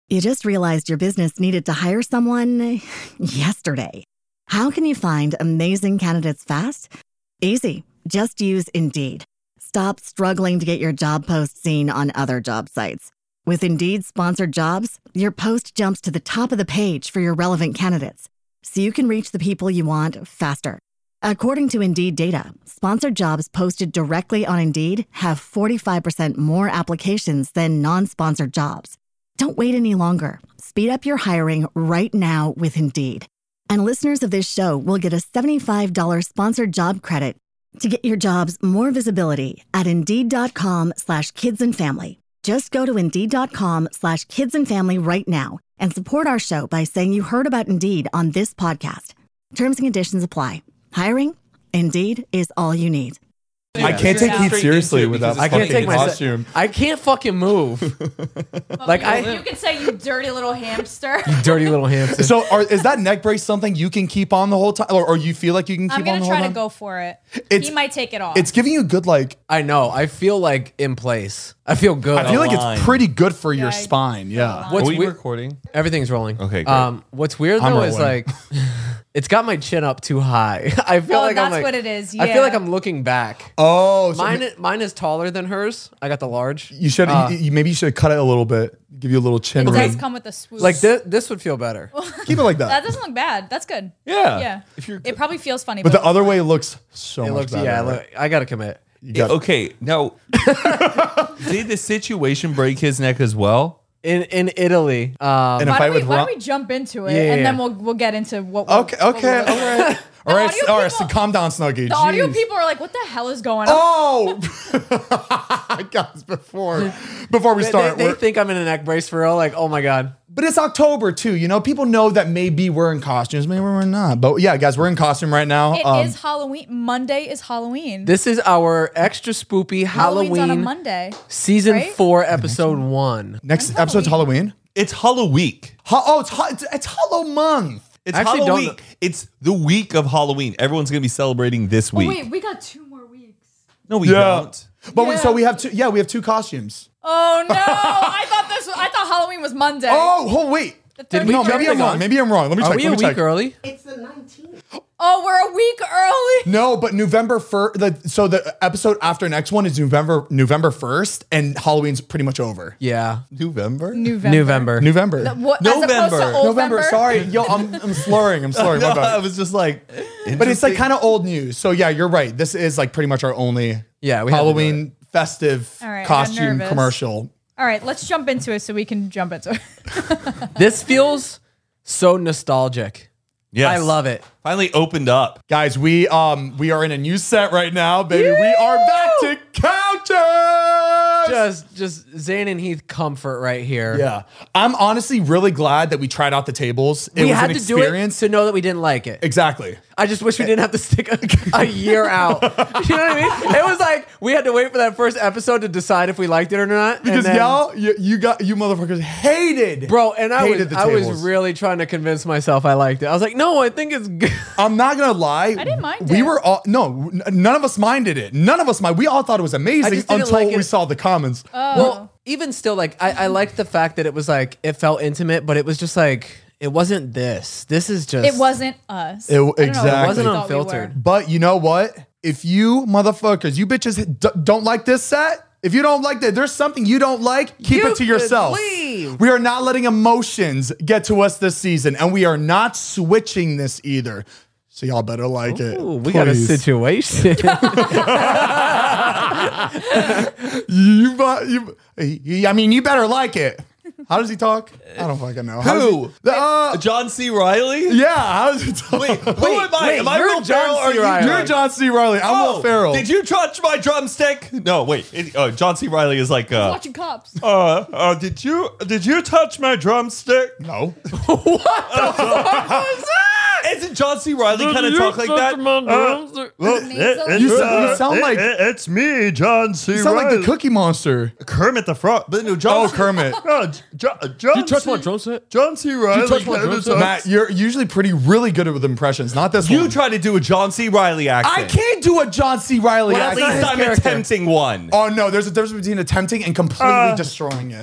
You just realized your business needed to hire someone yesterday. How can you find amazing candidates fast? Easy. Just use Indeed. Stop struggling to get your job post seen on other job sites. With Indeed sponsored jobs, your post jumps to the top of the page for your relevant candidates, so you can reach the people you want faster. According to Indeed data, sponsored jobs posted directly on Indeed have 45% more applications than non-sponsored jobs. Don't wait any longer. Speed up your hiring right now with Indeed. And listeners of this show will get a $75 sponsored job credit to get your jobs more visibility at Indeed.com/kidsandfamily. Just go to Indeed.com/kidsandfamily right now and support our show by saying you heard about Indeed on this podcast. Terms and conditions apply. Hiring? Indeed is all you need. I can't take Heath seriously without fucking costume. I can't fucking move. You can say you dirty little hamster. You dirty little hamster. So is that neck brace something you can keep on the whole time? Or you feel like you can keep on the whole time? I'm going to try to go for it. He might take it off. It's giving you good I know. I feel like in place. I feel good. I feel like it's pretty good for your spine. Yeah. Are we recording? Everything's rolling. Okay, great. What's weird though is like it's got my chin up too high. I feel like that's what it is. Yeah. I feel like I'm looking back. Oh, so mine is taller than hers. I got the large. You should maybe you should cut it a little bit. Give you a little chin It ring. does come with a swoop. Like this would feel better. Keep it like that. That doesn't look bad. That's good. Yeah. Yeah. It probably feels funny. But the other way looks so It much looks better. yeah. I gotta commit. Okay, now did the situation break his neck as well? In Italy. In a fight with why Ron. don't we jump into it Yeah, and yeah. then we'll get into what Okay, all right. All right, audio so people- calm down, Snuggie. The audio Jeez. people are like, what the hell is going on? Oh, guys! Before we start, They think I'm in a neck brace for real. Like, oh my god. but it's October too. You know, people know that maybe we're in costumes, maybe we're not. But yeah, guys, we're in costume right now. It is Halloween. Monday is Halloween. This is our extra spoopy Halloween's on a Halloween Monday. season right? 4, episode 1. Next episode's Halloween. It's Halloween. It's Hollow month. It's Actually, Halloween. don't- It's the week of Halloween. Everyone's gonna be celebrating this Oh, week. wait, we got 2 more weeks. No, we Yeah. don't. But so we have two. Yeah, we have 2 costumes. Oh no! I thought Halloween was Monday. Oh wait. Did we No, jump maybe the I'm wrong. gun? Maybe I'm wrong. Let me Are check. we Let a me check. week early? Oh, we're a week early. No, but November 1st. So the episode after next one is November 1st, and Halloween's pretty much over. Yeah. November? November. November. What, as opposed to November. Old November. Sorry, yo, I'm slurring. I'm slurring. My No, bad. I was just like, But it's like kind of old news. So yeah, you're right. This is like pretty much our only Yeah, we had to do Halloween festive All right, I got costume nervous. commercial. All right, let's jump into it so we can jump into it. This feels so nostalgic. Yes. I love it. Finally opened up. Guys, we are in a new set right now, baby. We are back to couches. Just Zane and Heath comfort right here. Yeah. I'm honestly really glad that we tried out the tables. It We was had an to do it experience. to know that we didn't like it. Exactly. I just wish we didn't have to stick a year out. You know what I mean? It was like we had to wait for that first episode to decide if we liked it or not. Because and then, you motherfuckers hated. bro, and I hated the was tables. really trying to convince myself I liked it. I was like, no, I think it's good. I'm not gonna lie. I didn't mind We it. were all none of us minded it. None of us mind. We all thought it was I amazing just didn't until like we it. saw the comments. Well, even still, like I liked the fact that it was like it felt intimate, but it was just like it wasn't this. This is just It wasn't us. It- I don't know, exactly. we It wasn't thought we unfiltered. were. But you know what? If you motherfuckers, you bitches don't like this set, if you don't like that, there's something you don't like, keep You it to could yourself. leave. We are not letting emotions get to us this season, and we are not switching this either. So y'all better like it. Ooh, we got a Please. situation. I mean, you better like it. How does he talk? I don't fucking know. How does Who? he- John C. Riley? yeah, how does he talk? Who am I? Am I you're Will John Ferrell? C. Or are you Riley. You're John C. Riley. I'm Will Ferrell. Did you touch my drumstick? No, wait. John C. Riley is like, Watching cops. did you touch my drumstick? No. Isn't John C. Riley kind of talk like that? You sound like it's me, John C. you sound like the Cookie Monster. Kermit the Frog. But no, John Oh, Kermit. John drumstick? John C. Riley. touch my drumstick? Matt, you're usually really good with impressions. Not this one. You try to do a John C. Riley accent. I can't do a John C. Riley Well, at accent. least I'm character. attempting one. Oh no, there's a difference between attempting and completely destroying it.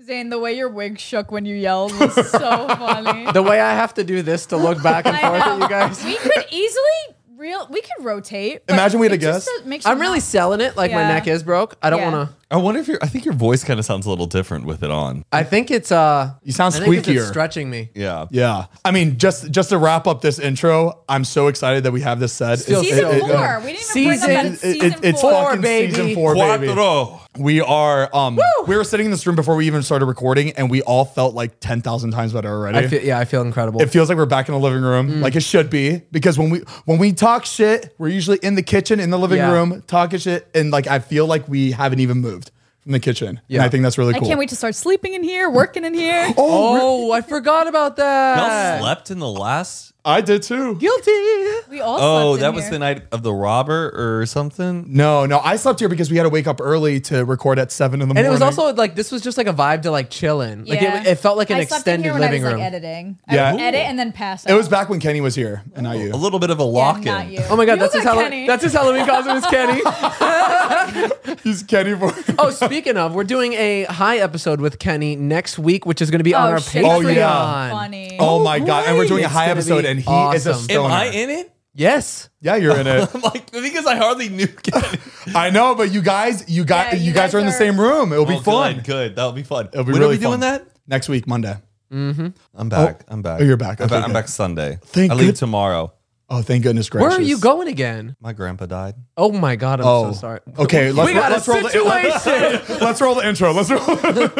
Zane, the way your wig shook when you yelled was so funny. The way I have to do this to look back and forth at you guys. We could easily we could rotate. but Imagine we had a it just guest. makes you I'm really not- selling it like my Yeah. neck is broke. I don't Yeah. want to. I wonder if I think your voice kind of sounds a little different with it on. I think it's You sound I think it's squeakier. stretching me. Yeah. Yeah. I mean, just to wrap up this intro, I'm so excited that we have this set. Feels Season so good. 4. We didn't even bring up that it's season 4. It's Four, fucking baby. season 4, baby. Cuatro. We are we were sitting in this room before we even started recording, and we all felt like 10,000 times better already. I feel incredible. It feels like we're back in the living room, like it should be, because when we talk shit, we're usually in the kitchen, in the living Yeah. room, talking shit, and like I feel like we haven't even moved from the kitchen. Yeah. And I think that's really I cool. can't wait to start sleeping in here, working in here. oh, I forgot about that. Y'all slept in the last. I did too. Guilty. We all Oh, slept in that was here. the night of the robber or something. No, I slept here because we had to wake up early to record at 7 in the morning. And it was also like this was just like a vibe to like chilling. Like Yeah. it felt like an I slept in extended here when living I was, room. Like, editing. Yeah. I would edit and then pass out. it was back when Kenny was here, and not you. A little bit of a Yeah, lock-in. not you. Oh my god, You that's look his like Kenny. That's his Halloween costume is Kenny. He's Kenny for. Oh, speaking of, we're doing a high episode with Kenny next week, which is going to be on our shit. Patreon. Oh, yeah. Funny. Oh my god! And we're doing a It's high gonna episode, be and he is a awesome. stoner. Am I in it? Yes. Yeah, you're in it. I'm like, because I hardly knew Kenny. I know, but you guys you guys are in the guys same room. It'll be Oh, fun. Good. That'll be fun. It'll be when really are we doing fun. that? Next week, Monday. I'm back. I'm back. Oh, you're back. I'm, Okay, back. I'm good. back Sunday. Thank I leave good- tomorrow. Oh, thank goodness gracious. Where are you going again? My grandpa died. Oh my god, I'm Oh, so sorry. okay. we got a roll situation. let's roll the intro. Let's roll.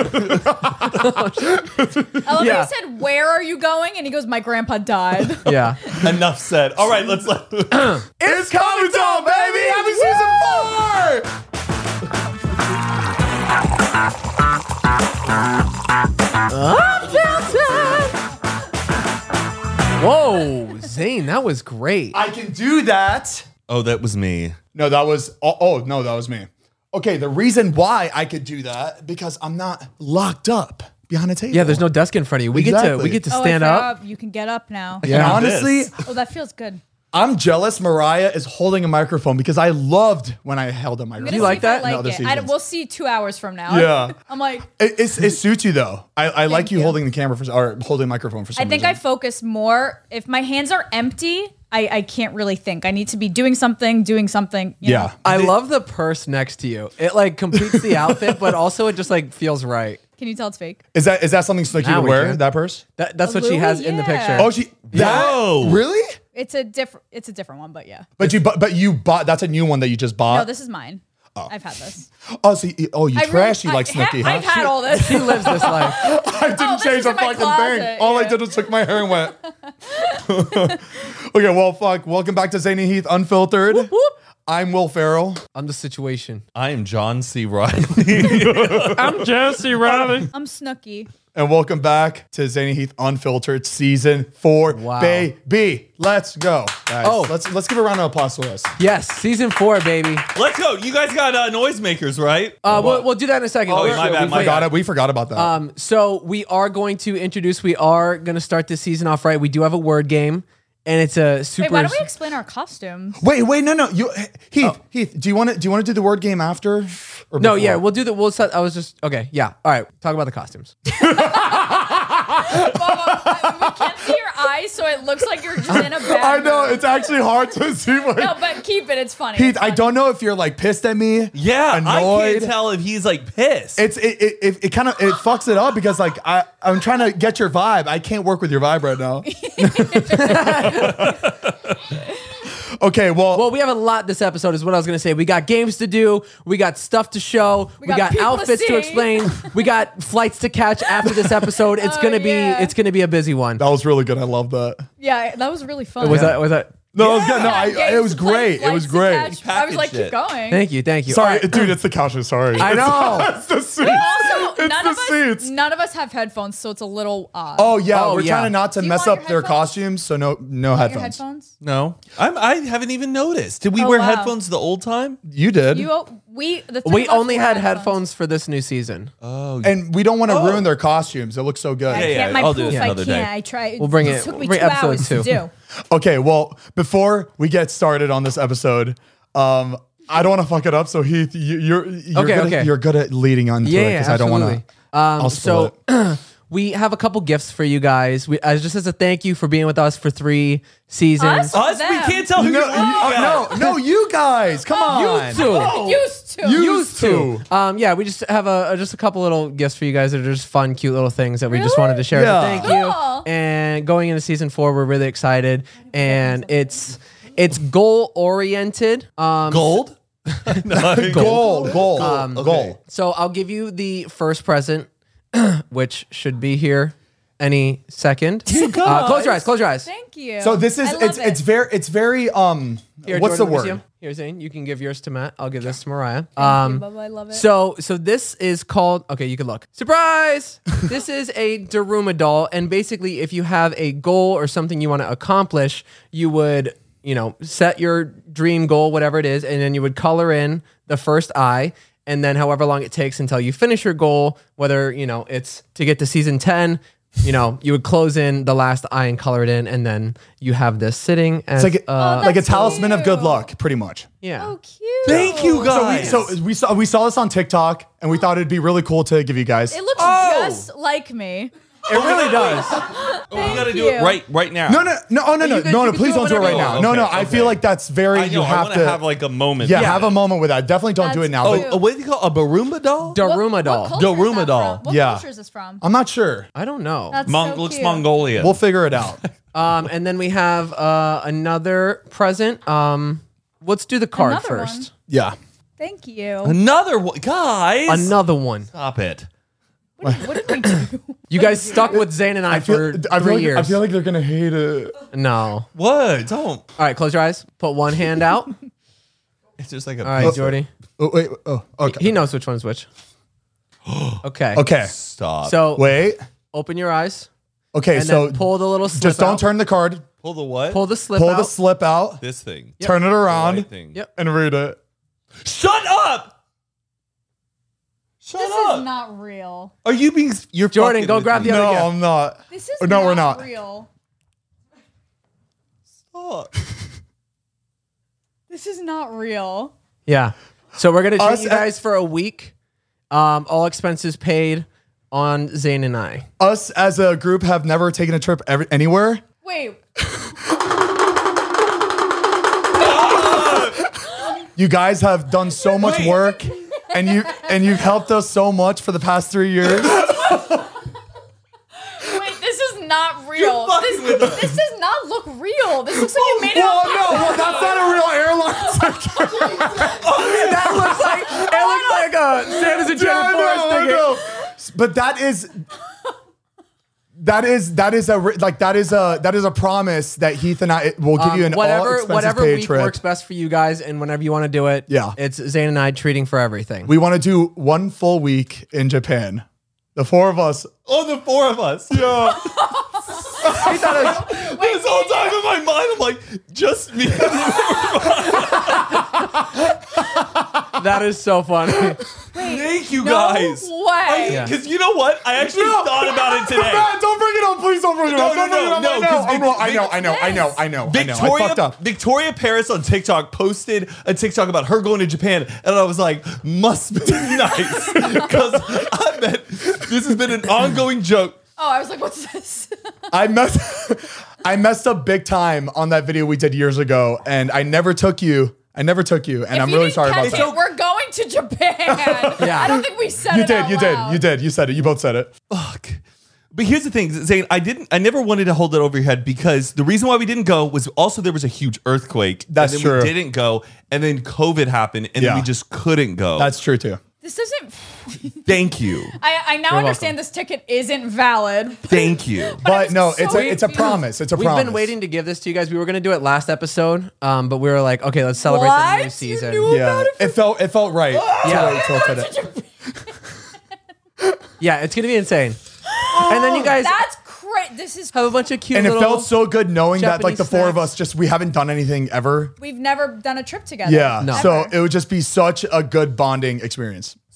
I love Yeah. how he said, "Where are you going?" And he goes, "My grandpa died." Yeah. Enough said. All right, let's. It's coming on, baby. Happy season 4. Whoa, Zane, that was great. I can do that. Oh, that was me. No, that was. Oh, no, that was me. Okay, the reason why I could do that because I'm not locked up behind a table. Yeah, there's no desk in front of you. We Exactly. get to Oh, I stand up. forgot. You can get up now. And Yeah. honestly, Oh, that feels good. I'm jealous. Mariah is holding a microphone because I loved when I held a I'm microphone. gonna you see like if I that? No, this it. I, season's- we'll see 2 hours from now. Yeah. I'm like, It suits you though. I like you you. holding the camera or holding a microphone for some I think I reason. focus more. If my hands are empty, I can't really think. I need to be doing something. You know? Yeah. I love the purse next to you. It like completes the outfit, but also it just like feels right. Can you tell it's fake? Is that something Snooki Now would we wear? can. That purse? That's what she Louis, has in the yeah. picture. Oh, that Whoa. really? It's a different one, but yeah. But you bought. That's a new one that you just bought. No, this is mine. I've had this. Oh, so you trashy like Snooki, huh? I've had all this. She lives this life. I didn't this change is a in my fucking thing. closet, All I yeah. did was took my hair and went. Okay, well, fuck. Welcome back to Zane and Heath Unfiltered. Whoop, whoop. I'm Will Ferrell. I'm the situation. I am John C. Riley. I'm Jesse Riley. I'm Snooki. And welcome back to Zane and Heath Unfiltered Season 4. Wow. Baby. Let's go. Guys, Oh. let's give a round of applause to us. Yes, season 4, baby. Let's go. You guys got noisemakers, right? We'll do that in a second. Oh, We're- my bad, we my forgot. bad. We forgot about that. So we are going to start this season off right. We do have a word game, and it's a super. Wait, why don't we explain our costumes? Wait, no. Heath, do you want to do the word game after? Or No, before? yeah, we'll do the. We'll set. I was just okay. Yeah, all right. Talk about the costumes. We can't see your eyes, so it looks like you're just in a bad I know mood. it's actually hard to see. What, No, but keep it. It's funny. Heath, It's I funny. don't know if you're like pissed at me. Yeah, I annoyed. can't tell if he's like pissed. It kind of fucks it up because like I'm trying to get your vibe. I can't work with your vibe right now. Okay, Well, we have a lot this episode, is what I was gonna say. We got games to do. We got stuff to show. We got people to outfits to see. explain. We got flights to catch after this episode. It's gonna be. yeah. It's gonna be a busy one. that was really good. I love that. Yeah, that was really fun. Was that? No, it was good. No, Yeah, it was games to play, great. It was flights to great. catch. I was like, Packaged keep going. Thank you. Thank you. Sorry, All right. dude, it's the couches. Sorry. I know. It's the seats. Also, It's none the of us, seats. none of us have headphones, so it's a little odd. Oh yeah, Oh, we're yeah. trying not to Do you mess want up your their headphones? costumes, so no your headphones. headphones? no, I haven't even noticed. Did we Oh, wear wow. headphones the old time? You did, The three We of us only wore had headphones for this new season. Oh, and we don't want to ruin their costumes. It looks so good. I Yeah, can't. My I'll do proof, it I another can't. day. I try. We'll bring it it- took me we'll bring 2 episode hours 2. to do. Okay, well, before we get started on this episode, I don't want to fuck it up. So Heath, you're Okay, good okay. You're good at leading on to it Yeah, because I don't want to. absolutely. I'll spoil it. We have a couple gifts for you guys. Just as a thank you for being with us for 3 seasons. Us? Them. We can't tell who No, you guys. Come on. Used to. Yeah, we just have just a couple little gifts for you guys that are just fun, cute little things that we just wanted to share. Yeah. Thank Cool. you. And going into season 4, we're really excited, and it's goal oriented. Gold? No, Goal. So I'll give you the first present, which should be here any second. Close your eyes. Close your eyes. Thank you. So this is I love it's very Here, what's Jordan, the let me see 'em. word? Here, Zane, you can give yours to Matt. I'll give this to Mariah. Thank you, Bubba. I love it. So this is called, okay, you can look. Surprise! This is a Daruma doll, and basically if you have a goal or something you want to accomplish, you would, set your dream goal, whatever it is, and then you would color in the first eye, and then however long it takes until you finish your goal, whether, it's to get to season 10, you would close in the last eye and color it in, and then you have this sitting as It's like a that's talisman of good cute. luck, pretty much. yeah. Oh, cute. Thank you, guys. So we saw this on TikTok, and we thought it'd be really cool to give you guys. It looks just like me. It really does. we gotta do you. it right now. No, you can please do it don't do it right whenever now. you No, want. no, Okay, I feel like that's very. I know. You I have want to to have like a moment. yeah, have a moment with that. Definitely don't do it That's now. cute. But what do you call a Barumba doll? Daruma doll. What culture is Daruma that doll. from? What Yeah. culture is this from? I'm not sure. I don't know. That's Looks cute. Mongolian. We'll figure it out. And then we have another present. Let's do the card Another first. one? Yeah. Thank you. Another one, guys. Another one. Stop it. What did we do? You guys stuck with Zane and I for 3 years. I feel like they're gonna hate it. No. What? Don't. All right, close your eyes. Put one hand out. It's just like a. All right, Jordy. Oh wait. Oh, okay. He knows which one's which. Okay. Okay. Stop. So Wait. open your eyes Okay. and So then pull the little slip just don't out. turn the card. pull the what? Pull the slip Pull out. the slip out. this thing. Turn it around Right thing. Yep. and read it. Shut up. Shut This up. is not real. Are you being? You're Jordan, fucking go with grab me. the other No, gift. I'm not. This is No, not we're not. real. Stop. This is not real. Yeah. So we're gonna treat Us you at- guys for a week. All expenses paid on Zane and I. Us as a group have never taken a trip anywhere. Wait. You guys have done so much work, and you've helped us so much for the past 3 years. Wait, this is not real. fucking with us. This does not look real. This looks like you made it Well, up. no, that's not a real airline ticket. That looks like it looks like a Santa's enchanted forest ticket. But that is a promise that Heath and I will give you an all expenses whatever paid week trip. works best for you guys, and whenever you want to do it, Yeah. it's Zane and I treating for everything. We want to do 1 full week in Japan. The 4 of us. Oh, the 4 of us. Yeah. This whole time in my mind, I'm like, just me. That is so funny. Thank you No guys. way. Yeah. Because you know what? I actually thought about it today. Matt, don't bring it up. Please don't bring it up. No, Don't bring it up. no, I know. because I know. I Victoria, fucked up. Victoria Paris on TikTok posted a TikTok about her going to Japan, and I was like, must be nice. Because I bet this has been an ongoing joke. Oh, I was like, what's this? I messed up big time on that video we did years ago, and I never took you. And I'm really sorry about that. We're going to Japan. Yeah. I don't think we said You it did, out you loud. did. You said it. You both said it. Fuck. But here's the thing, Zane, I never wanted to hold it over your head because the reason why we didn't go was also there was a huge earthquake. That's and then true. We didn't go, and then COVID happened, and then we just couldn't go. That's true too. This doesn't. Thank you. I now understand this ticket isn't valid. Thank you. But no, so it's a confused. promise. It's a We've promise. been waiting to give this to you guys. We were going to do it last episode, but we were like, okay, let's celebrate the What? new You season. knew Yeah, it felt right. Yeah. To wait till today. Yeah, it's going to be insane. And then you guys That's crazy. This is. have a bunch of cute And it little... felt so good knowing that like the Japanese 4 of snacks. us just we haven't done anything ever. We've never done a trip together. Yeah. No. So Ever. it would just be such a good bonding experience.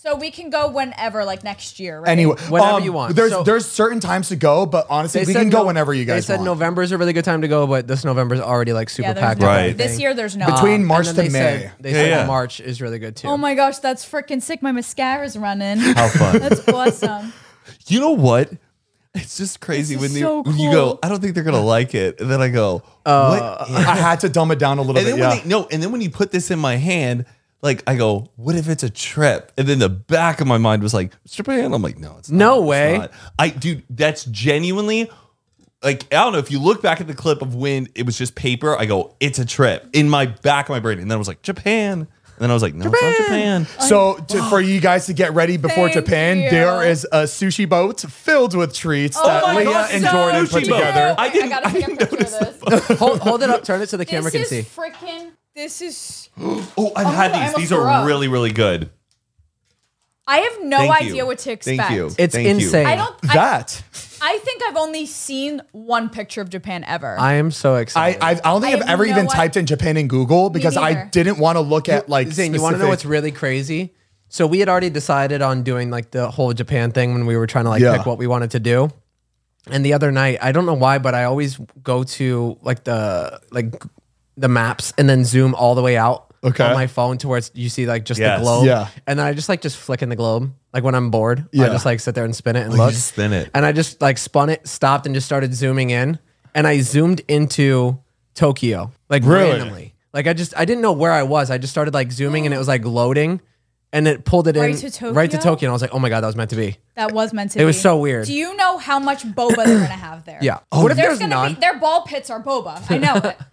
So we can go whenever, like next year, right? Anyway, Whenever you want. There's So- there's certain times to go, but honestly, we can go whenever you guys They said want. November is a really good time to go, but this November is already like super Yeah, there's packed. no. with Right. everything. This year, there's no. Between March And then to they May. said, they said Yeah. March is really good too. Oh my gosh, that's freaking sick. My mascara's running. How fun. That's awesome. You know what? It's just crazy This when, is so when you go, cool. I don't think they're going to like it. And then I go, what? I had to dumb it down a little And bit. then Yeah. and then when you put this in my hand, like I go, what if it's a trip? And then the back of my mind was like, it's Japan. I'm like, no, it's not. No It's way. not. Dude, that's genuinely like, I don't know if you look back at the clip of when it was just paper, I go, it's a trip in my back of my brain. And then I was like, Japan. And then I was like, no, it's not Japan. So for you guys to get ready before Thank Japan, you. there is a sushi boat filled with treats Oh that my Leah God, and so Jordan put cute. together. I didn't- gotta I take a didn't picture of this. hold it up, turn it so the camera can This see. is freaking. This is. Oh, I've my had God, I these. almost These threw are up. really, really good. I have no Thank you. idea what to expect. Thank you. It's Thank you. insane. I don't. That I think I've only seen one picture of Japan ever. I am so excited. I don't think I I've have ever no even idea. typed in Japan in Google because I neither. didn't want to look at like Zane, you want to know specific- what's really crazy? So we had already decided on doing like the whole Japan thing when we were trying to like Yeah. pick what we wanted to do. And the other night, I don't know why, but I always go to like the maps and then zoom all the way out Okay. on my phone to where you see like just Yes. the globe. Yeah. And then I just flick in the globe. Like when I'm bored, Yeah. I just like sit there and spin it and you look. just spin it. And I just like spun it, stopped, and just started zooming in. And I zoomed into Tokyo, like Really? randomly. Like I didn't know where I was. I just started like zooming and it was like loading and it pulled it Right in to right to Tokyo? Tokyo. And I was like, oh my God, that was meant to be. that was meant to. It be. was so weird. Do you know how much boba they're gonna have there? Yeah. What if there's gonna none? be their ball pits are boba. I know it.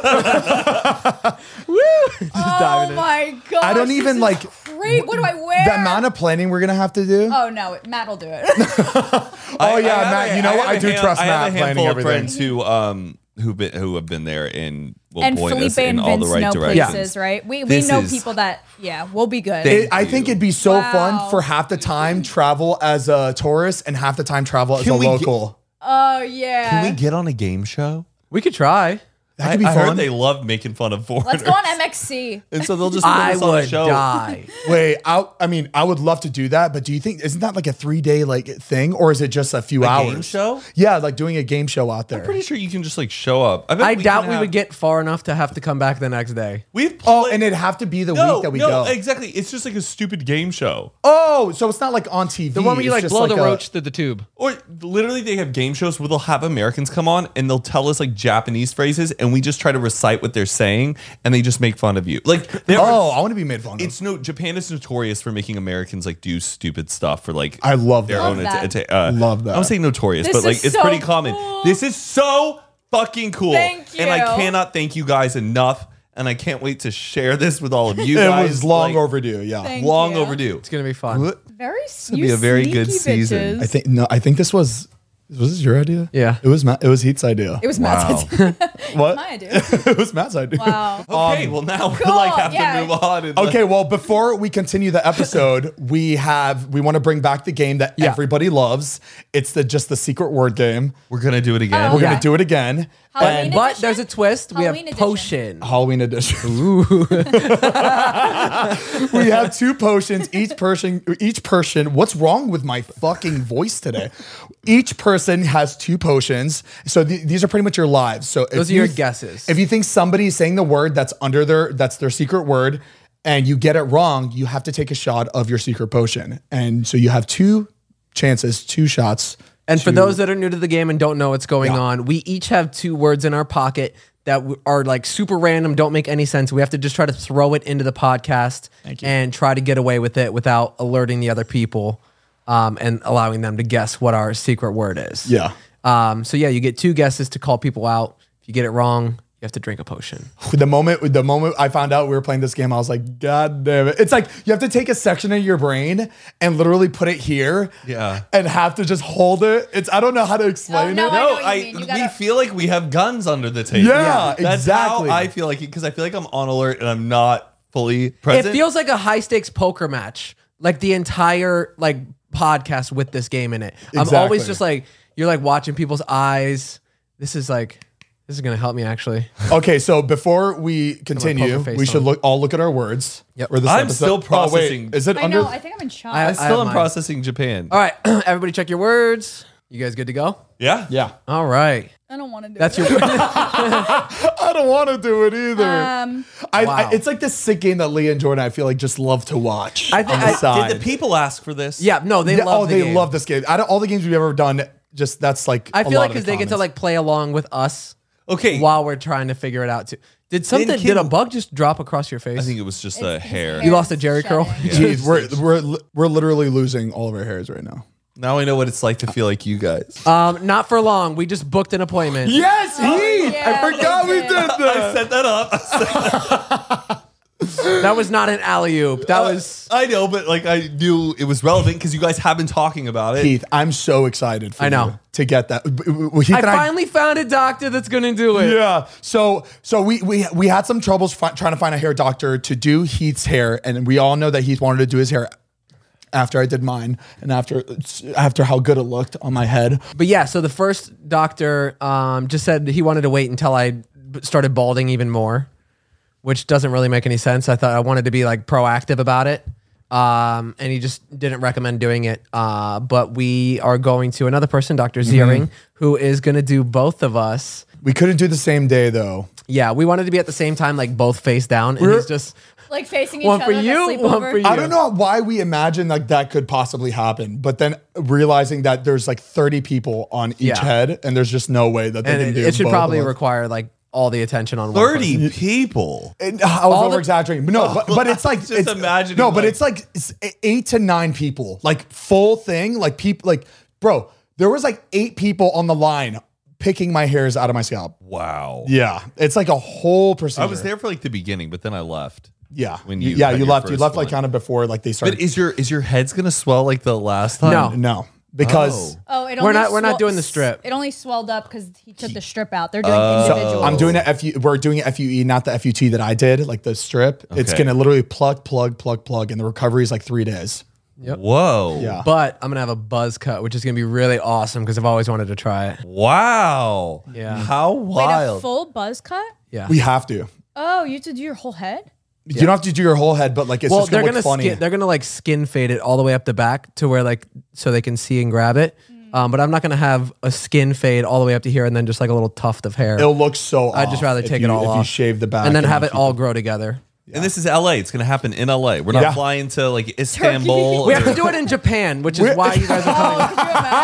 Just Oh diving in. my god! I don't even like Great. What do I wear? the amount of planning we're gonna have to do. Oh no, Matt will do it. Oh yeah, Matt. You know what? I do trust I Matt have a planning handful of everything. friends who have been there and will and point us Felipe in and all the Vince right know directions. places, right? We This know is- people that. Yeah, we'll be good. I think it'd be so Wow. fun for half the time travel as a tourist and half the time travel as Can a we get- local. Oh yeah. Can we get on a game show? We could try. That could be I fun. heard they love making fun of foreigners. Let's go on MXC. And so they'll just put I us on a would show. die. Wait, I mean, I would love to do that, but do you think isn't that like a 3-day like thing, or is it just a few A hours? game show? Yeah, like doing a game show out there. Pretty sure you can just like show up. bet I we doubt can we have- would get far enough to have to come back the next day. We've Oh, played- and it'd have to be the no, week that we no, go. exactly. It's just like a stupid game show. Oh, so it's not like on TV. The one where you it's like just blow the a- roach through the tube. Or literally, they have game shows where they'll have Americans come on and they'll tell us like Japanese phrases, and we just try to recite what they're saying, and they just make fun of you. Like, Oh, I want to be made fun of. it's no Japan is notorious for making Americans like do stupid stuff for like I love their that. own. Love that. Love that. I would say notorious, This but like is it's so pretty common. cool. This is so fucking cool, Thank and I you. cannot thank you guys enough. And I can't wait to share this with all of you It guys. was long like, overdue. Yeah. Thank long you. overdue. It's gonna be fun. Very. gonna be a very good season. I think this was this your idea? Yeah. It was Heat's idea. It was Matt's idea. what? My idea. It was Matt's idea. Wow. Okay, well now we cool, like have yeah. to move on. And Okay, well, before we continue the episode, we want to bring back the game that Yeah. everybody loves. It's the secret word game. we're gonna do it again. Oh. We're Yeah. gonna do it again. Halloween And But edition? there's a twist. We have Halloween edition. potion. Halloween edition. We have 2 potions. Each person. What's wrong with my fucking voice today? Each person has 2 potions. So these are pretty much your lives. So Those are your guesses. If you think somebody's saying the word that's that's their secret word, and you get it wrong, you have to take a shot of your secret potion. And so you have 2 chances, 2 shots. And for those that are new to the game and don't know what's going Yeah. on, we each have 2 words in our pocket that are like super random, don't make any sense. We have to just try to throw it into the podcast and try to get away with it without alerting the other people and allowing them to guess what our secret word is. Yeah. So yeah, you get 2 guesses to call people out. If you get it wrong, you have to drink a potion. The moment I found out we were playing this game, I was like, God damn it. It's like you have to take a section of your brain and literally put it here. Yeah. And have to just hold it. I don't know how to explain no, it. I know No, what you mean. You we gotta- feel like we have guns under the table. Yeah, That's exactly. how I feel like it, because I feel like I'm on alert and I'm not fully present. It feels like a high stakes poker match, like the entire like podcast with this game in it. I'm Exactly. always just like, you're like watching people's eyes. This is This is gonna help me actually. Okay, so before we continue, poker face we should on. all look at our words. Yep. for this I'm episode. still processing. Oh, wait, is it I under? know. I think I'm in shock. I- I still am mine. processing Japan. All right, everybody, check your words. You guys good to go? Yeah. Yeah. All right. I don't want to do That's it. your. I don't want to do it either. Wow. It's like this sick game that Leah and Jordan, I feel like, just love to watch. I think- on the I- side. Did the people ask for this? Yeah. No, they love. The they game. love this game. Out of all the games we've ever done, just that's like. I a feel lot like of the because they get to comments. like play along with us Okay. while we're trying to figure it out too. Did something? Then Did a Kim- bug just drop across your face? I think it was just a It's hair. his You lost a Jerry curl? shedding. Jeez, we're literally losing all of our hairs right now. Now I know what it's like to feel like you guys. Not for long. We just booked an appointment. Yes, Heath. yeah, I forgot we we did. did I that. set that up. That was not an alley oop. That was. I know, but like I knew it was relevant because you guys have been talking about it. Heath, I'm so excited for I know. you to get that. Heath I and finally found a doctor that's gonna do it. Yeah. So we had some troubles trying to find a hair doctor to do Heath's hair, and we all know that Heath wanted to do his hair after I did mine, and after how good it looked on my head. But yeah, so the first doctor just said he wanted to wait until I started balding even more, which doesn't really make any sense. I thought I wanted to be like proactive about it. And he just didn't recommend doing it. But we are going to another person, Dr. Ziering, who is going to do both of us. We couldn't do the same day though. Yeah, we wanted to be at the same time, like both face down. And he's just Like facing each one other for like a you, one sleepover. for you. I don't know why we imagined like that could possibly happen, but then realizing that there's like 30 people on each Yeah. head, and there's just no way that they And can do it should both probably of us. require like all the attention on one person. 30 people. I was All the- over exaggerating, but no, but it's like Just it's, imagining, No, but like- it's like 8 to 9 people, like full thing, like people, like bro. There was like 8 people on the line picking my hairs out of my scalp. Wow. Yeah, it's like a whole procedure. I was there for like the beginning, but then I left. Yeah, when you yeah had you your left. You first left like one. kind of before like they started. But is your head's gonna swell like the last time? No. no, because Oh, it We're only not doing the strip. It only swelled up because he took the strip out. They're doing Oh. individual. I'm doing a we're doing a FUE, not the FUT that I did, like the strip. It's Okay. gonna literally plug, and the recovery is like 3 days. Whoa. Yeah. But I'm gonna have a buzz cut, which is gonna be really awesome because I've always wanted to try it. Wow. Yeah. How Wait, a wild. full buzz cut? Yeah. We have to. Oh, you have to do your whole head? You don't have to do your whole head, but like it's Well, just they're gonna gonna look funny. they're gonna like skin fade it all the way up the back to where like so they can see and grab it. But I'm not gonna have a skin fade all the way up to here and then just like a little tuft of hair. It'll look so. I'd just off rather if take you- it all if off you shave the back and then have keep it all grow together. And this is LA. It's gonna happen in LA. We're not Yeah. flying to like Istanbul. We have to do it in Japan, which is why you guys are coming.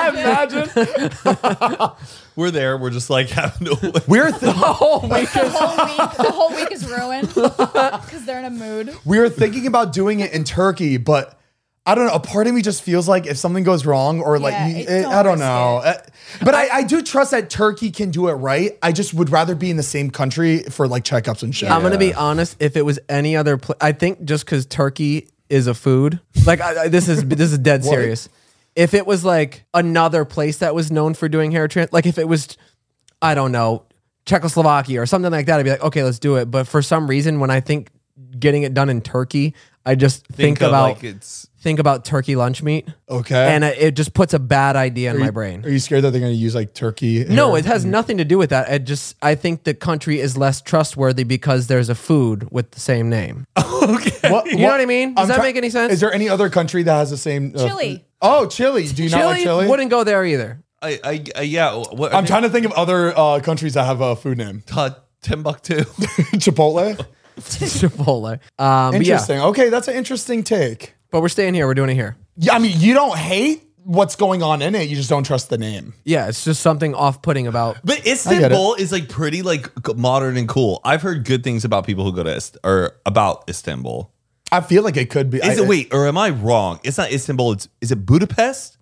Could you imagine? We're there. We're just like having to. We're The whole week. The whole week is ruined because they're in a mood. we were thinking about doing it in Turkey, but I don't know. A part of me just feels like if something goes wrong or like Yeah, don't I don't risk know. But I do trust that Turkey can do it right. I just would rather be in the same country for like checkups and shit. I'm gonna be honest. If it was any other, I think just because Turkey is a food, like this is dead serious. If it was like another place that was known for doing hair trans, like if it was, I don't know, Czechoslovakia or something like that, I'd be like, okay, let's do it. But for some reason, when I think getting it done in Turkey, I just think of, about like it's. think about turkey lunch meat, Okay. and it just puts a bad idea in my brain. Are you scared that they're going to use like turkey? No, hair? it has nothing to do with that. I think the country is less trustworthy because there's a food with the same name. What, You know what I mean? Does that make any sense? Is there any other country that has the same? Chile. Oh, Chile. Do you not like Chile? wouldn't go there either. Yeah. What, I'm trying to think of other countries that have a food name. Timbuktu. Chipotle. Chipotle. But yeah, Interesting. Okay, that's an interesting take. but we're staying here. We're doing it here. Yeah, I mean, you don't hate what's going on in it. You just don't trust the name. Yeah, it's just something off-putting about. But Istanbul is like pretty like modern and cool. I've heard good things about people who go to or about Istanbul. I feel like it could be. Is it wait, or am I wrong? It's not Istanbul. Is it Budapest?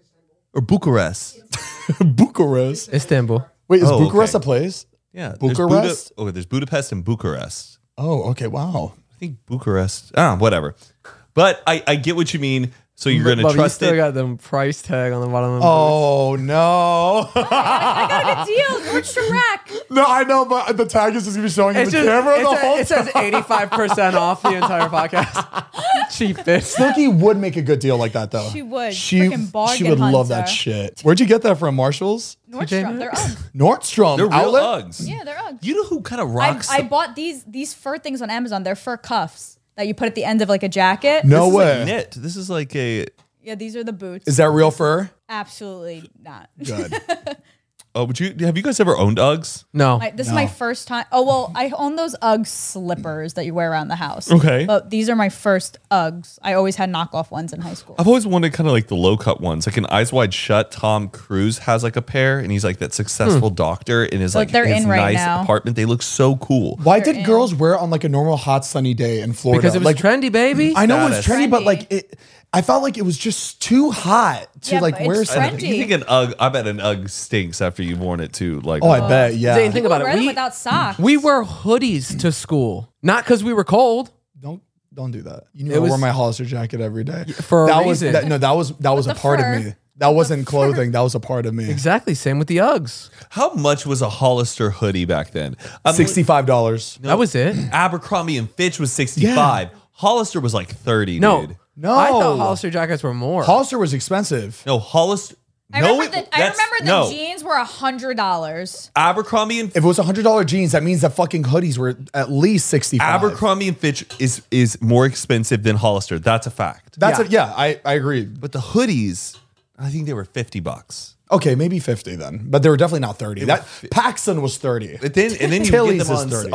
Or Bucharest? Bucharest? Istanbul. Wait, is Oh, Bucharest okay. a place? Yeah. Bucharest? There's Budapest and Bucharest. Oh, okay. Wow. I think Bucharest. Whatever. But I get what you mean. So you're gonna Bubba, trust you still it. got the price tag on the bottom of the Oh no. I got a good deal. Nordstrom Rack. No, I know, but the tag is just gonna be showing in It's the just, camera the whole it says 85% off the entire podcast. Cheap bitch. Snooki would make a good deal like that though. She would. She Freaking bargain she would love that hunter. shit. Where'd you get that from? Marshalls? Nordstrom. They're Uggs. Nordstrom They're real outlet? Uggs. Yeah, they're Uggs. You know who kind of rocks? I bought these fur things on Amazon. They're fur cuffs that you put at the end of like a jacket. No this is way. like knit. This is like a. Yeah, these are the boots. Is that real fur? Absolutely not. Good. Oh, have you guys ever owned Uggs? No. This is my first time. Oh, well, I own those Uggs slippers that you wear around the house. Okay. But these are my first Uggs. I always had knockoff ones in high school. I've always wanted kind of like the low cut ones, like in Eyes Wide Shut. Tom Cruise has like a pair, and he's like that successful doctor in his like they're his in right nice now. apartment. They look so cool. Why They're did in. girls wear it on like a normal hot sunny day in Florida? Because it was like trendy, baby. I know it was Status. trendy, but Trendy. like I felt like it was just too hot to Yeah, like but wear it's something. trendy. You think an Ugg? I bet an Ugg stinks after you've worn it too. Like, Oh, I bet, yeah. Zane, think about Wear it. them without socks. We wear hoodies to school, not because we were cold. Don't do that. You know, It I was- wore my Hollister jacket every day. for a that reason. was that was a the part fur. of me. That wasn't clothing. That was a part of me. Exactly. Same with the Uggs. how much was a Hollister hoodie back then? $65. That was it. Abercrombie and Fitch was 65. Hollister was like 30. No. dude. No. I thought Hollister jackets were more. Hollister was expensive. No, Hollister. I no, remember the jeans were $100. If Abercrombie and it was $100 jeans, that means the fucking hoodies were at least 65. Abercrombie and Fitch is more expensive than Hollister. That's a fact. That's Yeah. I agree. But the hoodies, I think they were $50. Okay, maybe 50 then, but they were definitely not 30. That Paxson was 30. But then you get Tilly's them is 30.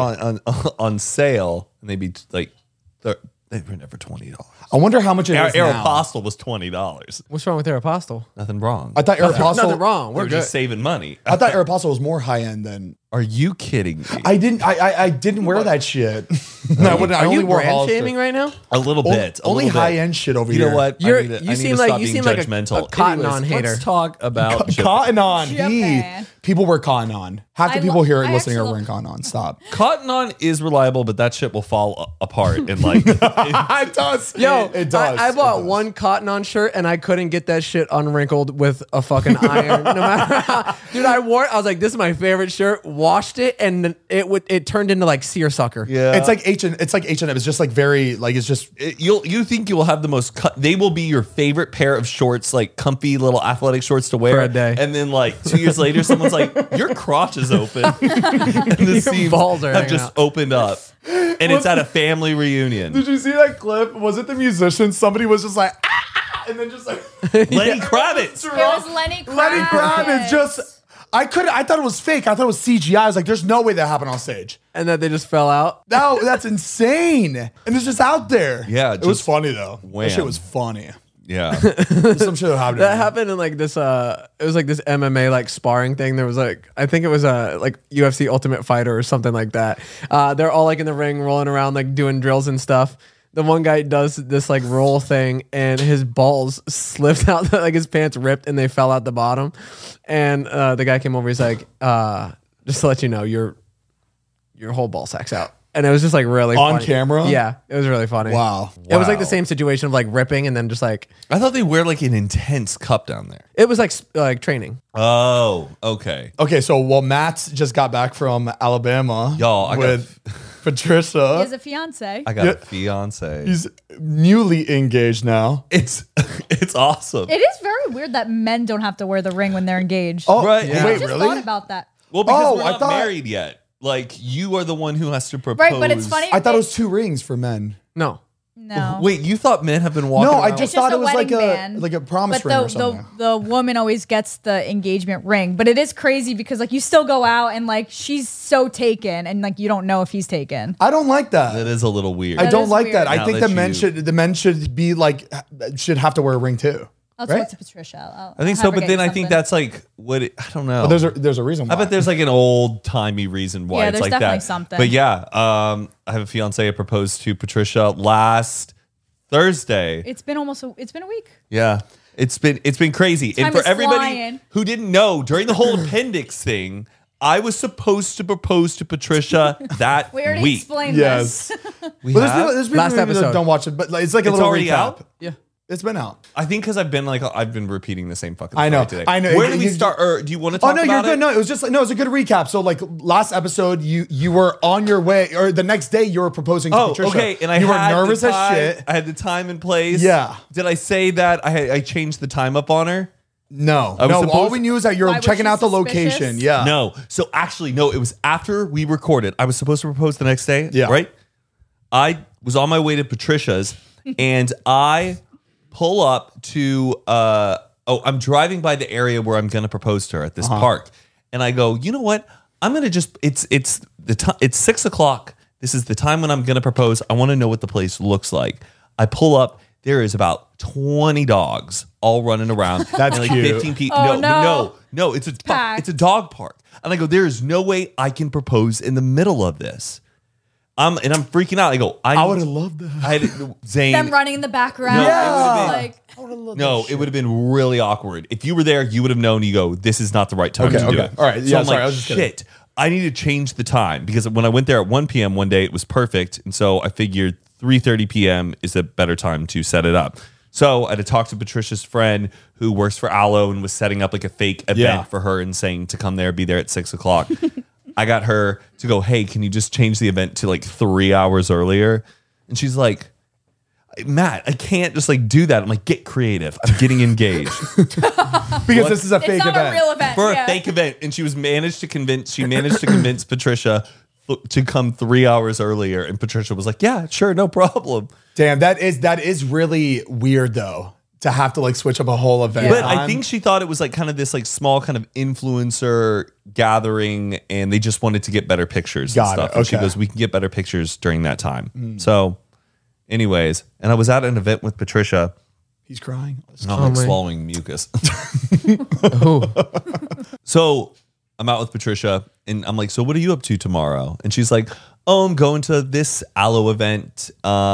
on sale, and they'd be like, they were never $20. I wonder how much it is now. Aeropostale was $20. What's wrong with Aeropostale? Nothing wrong. I thought Aeropostale. Nothing wrong. We're We're just good. saving money. I thought Aeropostale was more high end than. Are you kidding me? I didn't wear that shit. I wouldn't. I Are only you wore brand Hollister. shaming right now? A little bit. a Only little bit. high end shit over You here. know what? You're- I need to, you I need seem to like- stop you being seem like a judgmental. Cotton On hater. Let's talk about Japan. Cotton On. Japan. People wear Cotton On. Half the I people lo- here I listening are actually wearing love- Cotton On. Stop. Cotton On is reliable, but that shit will fall apart in like. It does. Yo, it does. I bought It does. one Cotton On shirt and I couldn't get that shit unwrinkled with a fucking iron. No matter how, dude, I wore it. I was like, this is my favorite shirt. Washed it and it turned into like seersucker. Yeah, It's like H&M. It's just like very like it's just. You think you will have the most. They will be your favorite pair of shorts, like comfy little athletic shorts to wear For a day. and then like 2 years later, someone's like, "Your crotch is open," and the seams balls are have hanging just out. opened up, and it's at a family reunion. Did you see that clip? Was it the musician? Somebody was just like, ah, and then just like Lenny Kravitz. It was Lenny Kravitz. Lenny Kravitz just. I thought it was fake. I thought it was CGI. I was like, there's no way that happened on stage. And then they just fell out. No, that's insane. And it's just out there. Yeah, it was just funny though. wham. That shit was funny. Yeah, Some shit that happened. That happened in like this it was like this MMA like sparring thing. There was like I think it was like UFC Ultimate Fighter or something like that. They're all like in the ring rolling around like doing drills and stuff. The one guy does this like roll thing and his balls slipped out, like his pants ripped and they fell out the bottom. And the guy came over, he's like, just to let you know, your whole ball sack's out. And it was just like really On funny. camera? Yeah, it was really funny. Wow. It was like the Wow. same situation of like ripping and then just like I thought they wear like an intense cup down there. it was like training. Oh, okay. Okay, so Matt just got back from Alabama. Y'all, I got- with Patricia. He has a fiance. I got Yeah. a fiance. He's newly engaged now. It's awesome. It is very weird that men don't have to wear the ring when they're engaged. Oh, Right. Yeah. I wait, just really? thought about that. Well, because Oh, we're I not thought- married yet. Like you are the one who has to propose. Right, but it's funny. I thought it was 2 rings for men. No. No. Wait, you thought men have been walking? No, I around- just It's just thought a it was like wedding a band. promise But ring or something. the woman always gets the engagement ring. But it is crazy because like you still go out and like she's so taken and like you don't know if he's taken. I don't like that. That is a little weird. I That don't is like weird. that. I Now think that the men should be like should have to wear a ring too. I'll Right? talk to Patricia. I think so, but then I think that's like what I don't know. But there's a reason why. I bet there's like an old timey reason why Yeah, it's there's like definitely that. something. But yeah, I have a fiance. I proposed to Patricia last Thursday. it's been a week. Yeah. It's been crazy. Time and for is everybody flying. who didn't know, during the whole appendix thing, I was supposed to propose to Patricia that We already week. explained Yes. this. We Well, have? there's people Last that episode. don't watch it, but like, it's like a It's little already recap. out? Yeah. It's been out. I think because I've been repeating the same fucking I know. story today. I know. Where do we You- start? Or do you want to talk Oh no, about you're good. it? No, it was just like, no, it was a good recap. So like last episode, you were on your way, or the next day you were proposing to Oh, Patricia. okay. And you were had the nervous as time- shit. I had the time and place. Yeah. Did I say that I changed the time up on her? No, was no. All supposed- we knew is that you're Why was checking she out the suspicious? location. Yeah. No. So actually, no. It was after we recorded. I was supposed to propose the next day. Yeah. Right. I was on my way to Patricia's, and I pull up to. I'm driving by the area where I'm going to propose to her at this park, and I go, you know what? I'm going to just. It's the time. It's 6 o'clock. This is the time when I'm going to propose. I want to know what the place looks like. I pull up. There is about 20 dogs all running around. That's and like cute. 15 people. Oh, No. It's packed. it's a dog park. And I go, there is no way I can propose in the middle of this. And I'm freaking out. I go, I would have loved that. I had Zane. Them running in the background. No, Like, No, it would have been really awkward. If you were there, you would have known. You go, this is not the right time Okay, to do okay. it. All right. So Yeah, I'm sorry, like, I was just kidding. shit. I need to change the time because when I went there at 1 p.m. one day, it was perfect. And so I figured 3:30 p.m. is a better time to set it up. So I had to talk to Patricia's friend who works for Aloe and was setting up like a fake event Yeah. for her and saying to come there, be there at 6 o'clock. I got her to go, hey, can you just change the event to like 3 hours earlier? And she's like, Matt, I can't just like do that. I'm like, get creative. I'm getting engaged Because this is a it's fake not event. a real event. for yeah. a fake event. And she managed to convince Patricia to come 3 hours earlier. And Patricia was like, yeah, sure, no problem. Damn, that is really weird though, to have to like switch up a whole event. But I time. think she thought it was like kind of this like small kind of influencer gathering and they just wanted to get better pictures Got and stuff. it, And she okay. goes, we can get better pictures during that time. So anyways, and I was at an event with Patricia. he's crying. And I'm like my- swallowing mucus. Oh, So I'm out with Patricia and I'm like, so what are you up to tomorrow? And she's like, oh, I'm going to this Aloe event.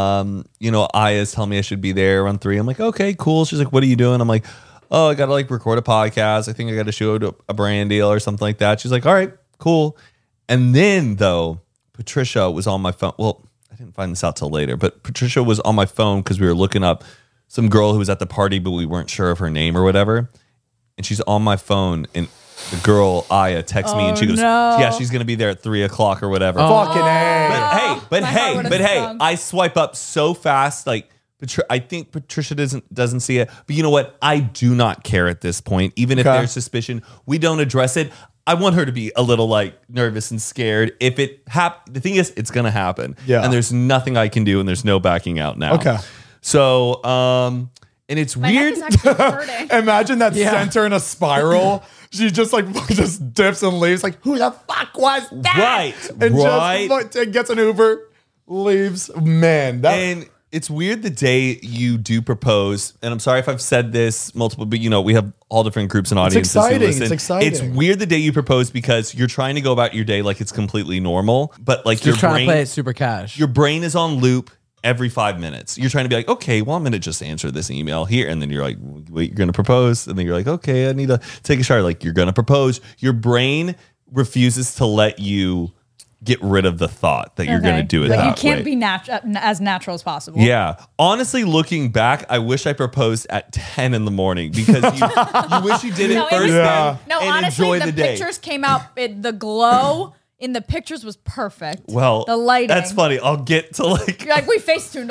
Aya's telling me I should be there around 3. I'm like, okay, cool. She's like, what are you doing? I'm like, oh, I got to like record a podcast. I think I got to shoot a brand deal or something like that. She's like, all right, cool. And then though, Patricia was on my phone. Well, I didn't find this out till later, but Patricia was on my phone because we were looking up some girl who was at the party, but we weren't sure of her name or whatever. And she's on my phone and the girl, Aya, texts me and she goes, no. yeah, she's going to be there at 3 o'clock or whatever. Fucking A. But My heart would've hey, sunk. I swipe up so fast. Like, I think Patricia doesn't see it. But you know what? I do not care at this point. Even if Okay. there's suspicion, we don't address it. I want her to be a little like nervous and scared. If it the thing is, it's gonna happen. Yeah. And there's nothing I can do, and there's no backing out now. Okay. So, and it's My weird. neck is actually hurting. Imagine that center in a spiral. She just like just dips and leaves. Like, who the fuck was that? Right, And right. just gets an Uber, leaves. Man, that And it's weird the day you do propose, and I'm sorry if I've said this multiple, but we have all different groups and audiences who exciting. listen. It's exciting. It's weird the day you propose because you're trying to go about your day like it's completely normal, but like just trying to play it super cash. your brain is on loop every 5 minutes. You're trying to be like, okay, well, I'm going to just answer this email here. And then you're like, wait, you're going to propose. And then you're like, okay, I need to take a shower. Like, you're going to propose. Your brain refuses to let you get rid of the thought that you're going to do it Like, that you can't way. be as natural as possible. Yeah. Honestly, looking back, I wish I proposed at 10 in the morning because you wish you did it No, it first was- Yeah. thing No, and honestly, enjoy the the day. pictures came out. The glow in the pictures was perfect. Well, the lighting. that's funny. I'll get to like You're like, we Facetune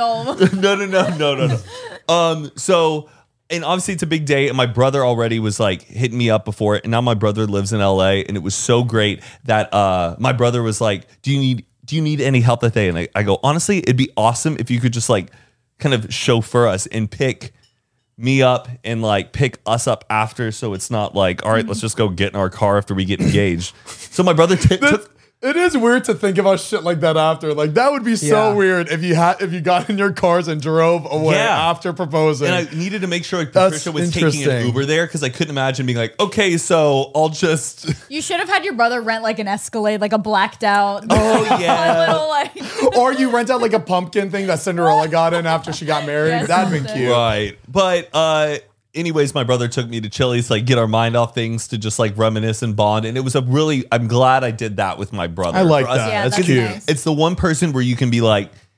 no. So, and obviously it's a big day, and my brother already was like hitting me up before it, and now my brother lives in LA, and it was so great that my brother was like, "Do you need any help that day?" And I go, honestly, it'd be awesome if you could just like kind of chauffeur us and pick me up and like pick us up after, so it's not like, all right, let's just go get in our car after we get engaged. So my brother took. it is weird to think about shit like that after. Like, that would be so Yeah. weird if you got in your cars and drove away Yeah. after proposing. And I needed to make sure like, That's Patricia was taking an interesting. Uber there because I couldn't imagine being like, okay, so I'll just. You should have had your brother rent like an Escalade, like a blacked out. Oh, yeah. a little like. Or you rent out like a pumpkin thing that Cinderella got in after she got married. Yes, That'd been something. cute. Right. But anyways, my brother took me to Chili's to like get our mind off things to just like reminisce and bond. And it was I'm glad I did that with my brother. I like For us, that. Yeah, That's that's cute. nice. It's the one person where you can be like,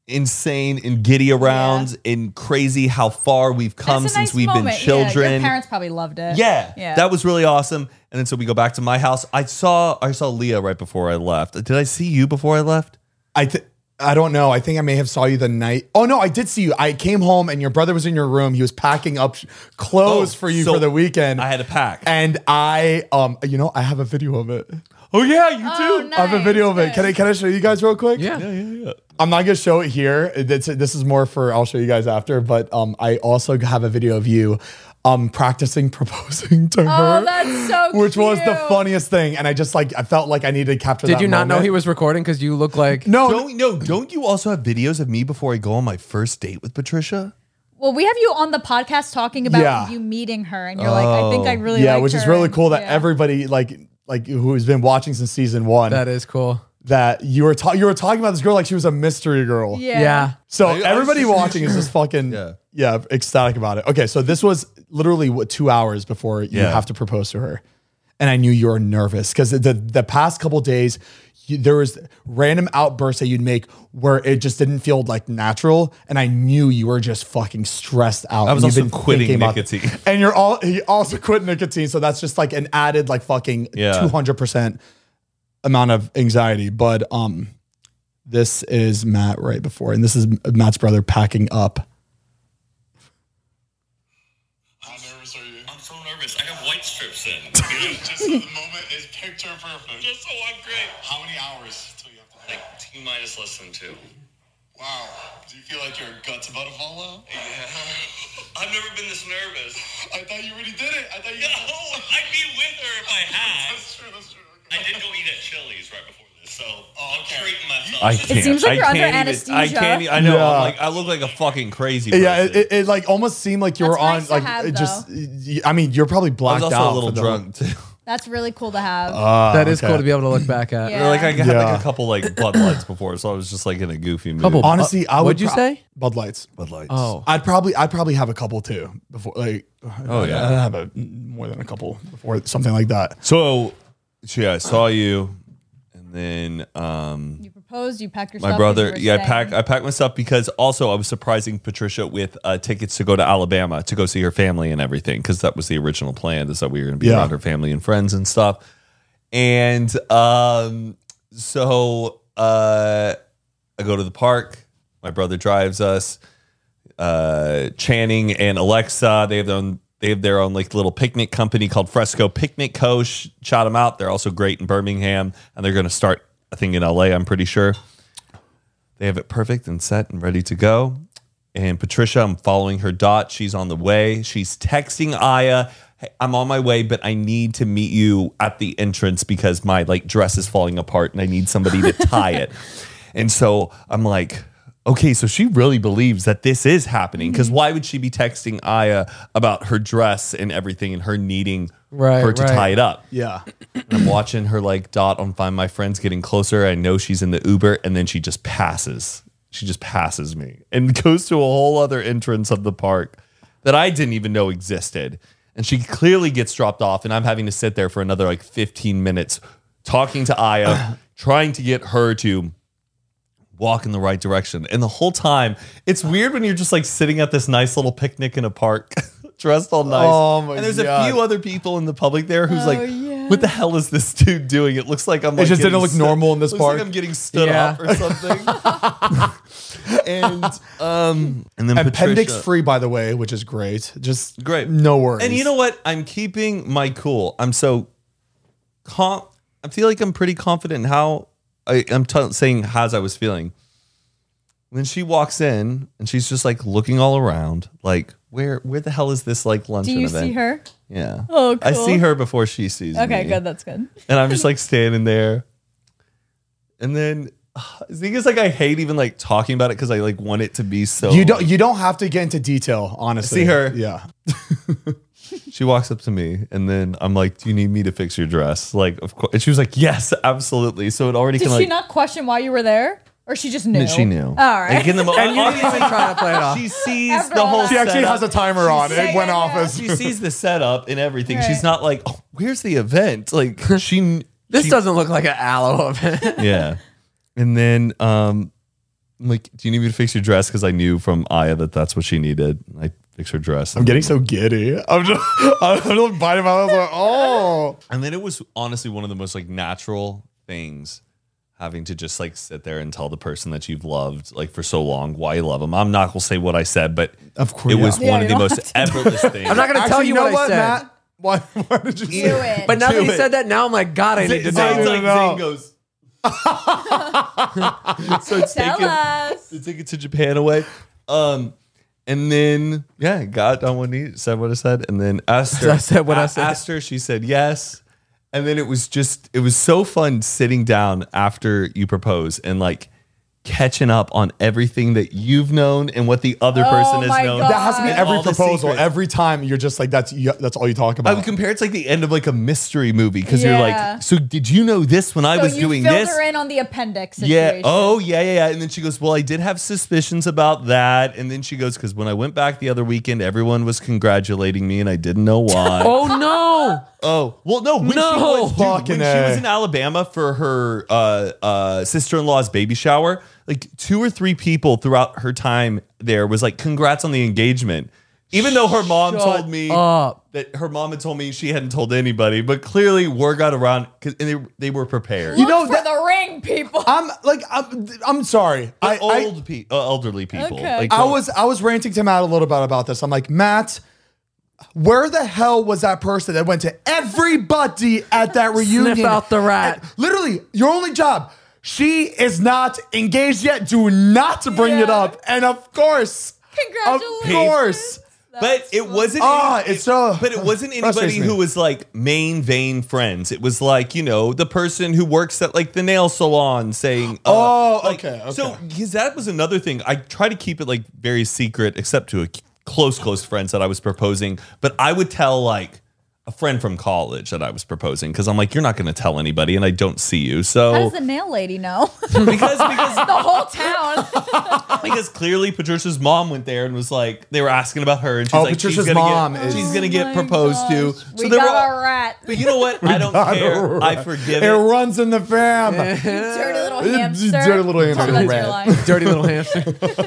insane and giddy around and crazy how far we've come It's a since nice we've moment. been Yeah, children. your parents probably loved it. Yeah, that was really awesome. And then so we go back to my house. I saw Leah right before I left. Did I see you before I left? I don't know. I think I may have saw you the night. Oh no, I did see you. I came home and your brother was in your room. He was packing up clothes for you so for the weekend. I had to pack. And I I have a video of it. Oh yeah, you Oh, do. nice. I have a video of it. Good. Can I show you guys real quick? Yeah. I'm not gonna show it here. This is more for I'll show you guys after. But I also have a video of you practicing proposing to her. Oh, that's so which was the cute. funniest thing. And I felt like I needed to capture that Did you not know moment. he was recording because you look like No, Don't you also have videos of me before I go on my first date with Patricia? Well, we have you on the podcast talking about Yeah. you meeting her, and you're like, I think I really yeah, liked which is her, really and- cool that yeah. everybody like who's been watching since season 1 that is cool. that you were talking about this girl like she was a mystery girl. Yeah. So I was everybody just- watching is just fucking ecstatic about it. Okay, so this was literally 2 hours before you have to propose to her, and I knew you were nervous because the past couple days there was random outbursts that you'd make where it just didn't feel like natural, and I knew you were just fucking stressed out. I was and you've also been quitting thinking about- nicotine. and he also quit nicotine, so that's just like an added like fucking 200% amount of anxiety. But this is Matt right before, and this is Matt's brother packing up. How nervous are you? I'm so nervous. I have white strips in. Just so the moment is picture perfect. Just so I'm great. How many hours till you have to Like T minus less than 2. Wow. Do you feel like your gut's about to fall out? Yeah. I've never been this nervous. I thought you already did it. I thought you No, I'd be with her if I had. That's true. That's true. I Okay. did go eat at Chili's right before this, so I'm okay. treating myself. I can't. seems like I you're under can't even- anesthesia. I can't. I know. Yeah. I'm like I look like a fucking crazy person. Yeah, it like almost seemed like you That's were on nice to like have, it just. I mean, you're probably I blacked was out. also a little for the- drunk too. That's really cool to have. That is okay. cool to be able to look back at. Yeah. Like I had Yeah. like a couple like Bud Lights before, so I was just like in a goofy mood. Couple- Honestly, I would. What'd you say? Bud Lights. Bud Lights. Oh. I'd probably have a couple too before. Like, Oh, yeah. I'd have more than a couple before something like that. So yeah, I saw you, and then You proposed. You packed your stuff. my 'cause brother. you were Yeah, staying. I packed my stuff because also I was surprising Patricia with tickets to go to Alabama to go see her family and everything because that was the original plan. Is that we were going to be Yeah. around her family and friends and stuff. And so I go to the park. My brother drives us. Channing and Alexa, they have their own like little picnic company called Fresco Picnic Co. Shout them out. They're also great in Birmingham, and they're going to start a thing in LA. I'm pretty sure they have it perfect and set and ready to go. And Patricia, I'm following her dot. She's on the way. She's texting Aya, "Hey, I'm on my way, but I need to meet you at the entrance because my like dress is falling apart and I need somebody to tie it." And so I'm like, okay, so she really believes that this is happening because why would she be texting Aya about her dress and everything and her needing her to tie it up? Yeah. And I'm watching her like dot on Find My Friends getting closer. I know she's in the Uber, and then she just passes. She just passes me and goes to a whole other entrance of the park that I didn't even know existed. And she clearly gets dropped off, and I'm having to sit there for another like 15 minutes talking to Aya, trying to get her to walk in the right direction. And the whole time, it's weird when you're just like sitting at this nice little picnic in a park, dressed all nice. Oh my and there's God. a few other people in the public there who's like, yeah. what the hell is this dude doing? It looks like I'm like just didn't getting look normal in this looks park. Like I'm getting stood Yeah. up or something. and then Appendix Patricia- free, by the way, which is great. Just Great. No worries. And you know what? I'm keeping my cool. I'm so I feel like I'm pretty confident in how I'm saying as I was feeling. When she walks in and she's just like looking all around, like where the hell is this like luncheon Do you event? see her? Yeah. Oh, I cool. see her before she sees me. Okay, good. That's good. And I'm just like standing there. And then the thing is like I hate even like talking about it because I like want it to be so you don't have to get into detail, honestly. See her. Yeah. She walks up to me and then I'm like, "Do you need me to fix your dress?" Like, of course. And she was like, "Yes, absolutely." So it already Did can she like not question why you were there, or she just knew? she knew. All right. Like in the And you didn't even try to play it off. She sees After the all whole that. She actually setup. has a timer on. Yeah, It went yeah, off yeah. as She sees the setup and everything. Right. She's not like, "Oh, where's the event?" Like This doesn't look like an aloe event. yeah. And then I'm like, do you need me to fix your dress? Because I knew from Aya that that's what she needed. I fixed her dress. I'm getting so giddy. I'm just biting my mouth. Like, oh. And then it was honestly one of the most like natural things, having to just like sit there and tell the person that you've loved like for so long why you love them. I'm not gonna say what I said, but Of course, it was yeah. one Yeah, of the you most effortless things. I'm not gonna tell Actually, you know what I said. Matt? Why did you Do say it. But now that Do he it. said that, now I'm like, God, I need to Zane's know. like, No. Zane goes. So Tell us. to take it to Japan away. And then got on one knee, said what I said, and then asked her. I said what I said. Asked her, she said yes. And then it was so fun sitting down after you propose and like catching up on everything that you've known and what the other person has my known. God. That has to be And every all the proposal. secrets. Every time you're just like, that's all you talk about. I would compare it to like the end of like a mystery movie because you're Yeah. like, so did you know this when I So was you doing filled this? her in on the appendix Yeah. situation. Oh, yeah. And then she goes, well, I did have suspicions about that. And then she goes, because when I went back the other weekend, everyone was congratulating me and I didn't know why. Oh no! Oh, well, no. When No. she was, Fucking when she was A. in Alabama for her sister-in-law's baby shower, like 2 or 3 people throughout her time there was like, congrats on the engagement. Even though her mom Shut told me up. that her mom had told me she hadn't told anybody, but clearly word got around and they were prepared. You know Look for that- the ring, people. I'm sorry. Elderly people. Okay. Like, I was ranting to Matt a little bit about this. I'm like, Matt, where the hell was that person that went to everybody at that reunion? Sniff out the rat. And literally, your only job. She is not engaged yet. Do not bring it Yeah. up. And of course, Congratulations. Of course. But it wasn't. But it wasn't anybody frustrates me. who was like main vein friends. It was like, you know, the person who works at like the nail salon saying, okay. So because that was another thing. I try to keep it like very secret, except to a close friends that I was proposing. But I would tell like a friend from college that I was proposing because I'm like, you're not going to tell anybody, and I don't see you. How So does the nail lady know? because The whole town. because clearly Patricia's mom went there and was like, they were asking about her, and she's like, Patricia's she's gonna mom get, is- she's gonna get Oh my proposed to. gosh. So We there were got all- a rat. But you know what? I don't care. I forgive It it. runs in the fam. Dirty little You hamster. dirty little hamster. Oh, that's Rat. your line. Dirty little hamster.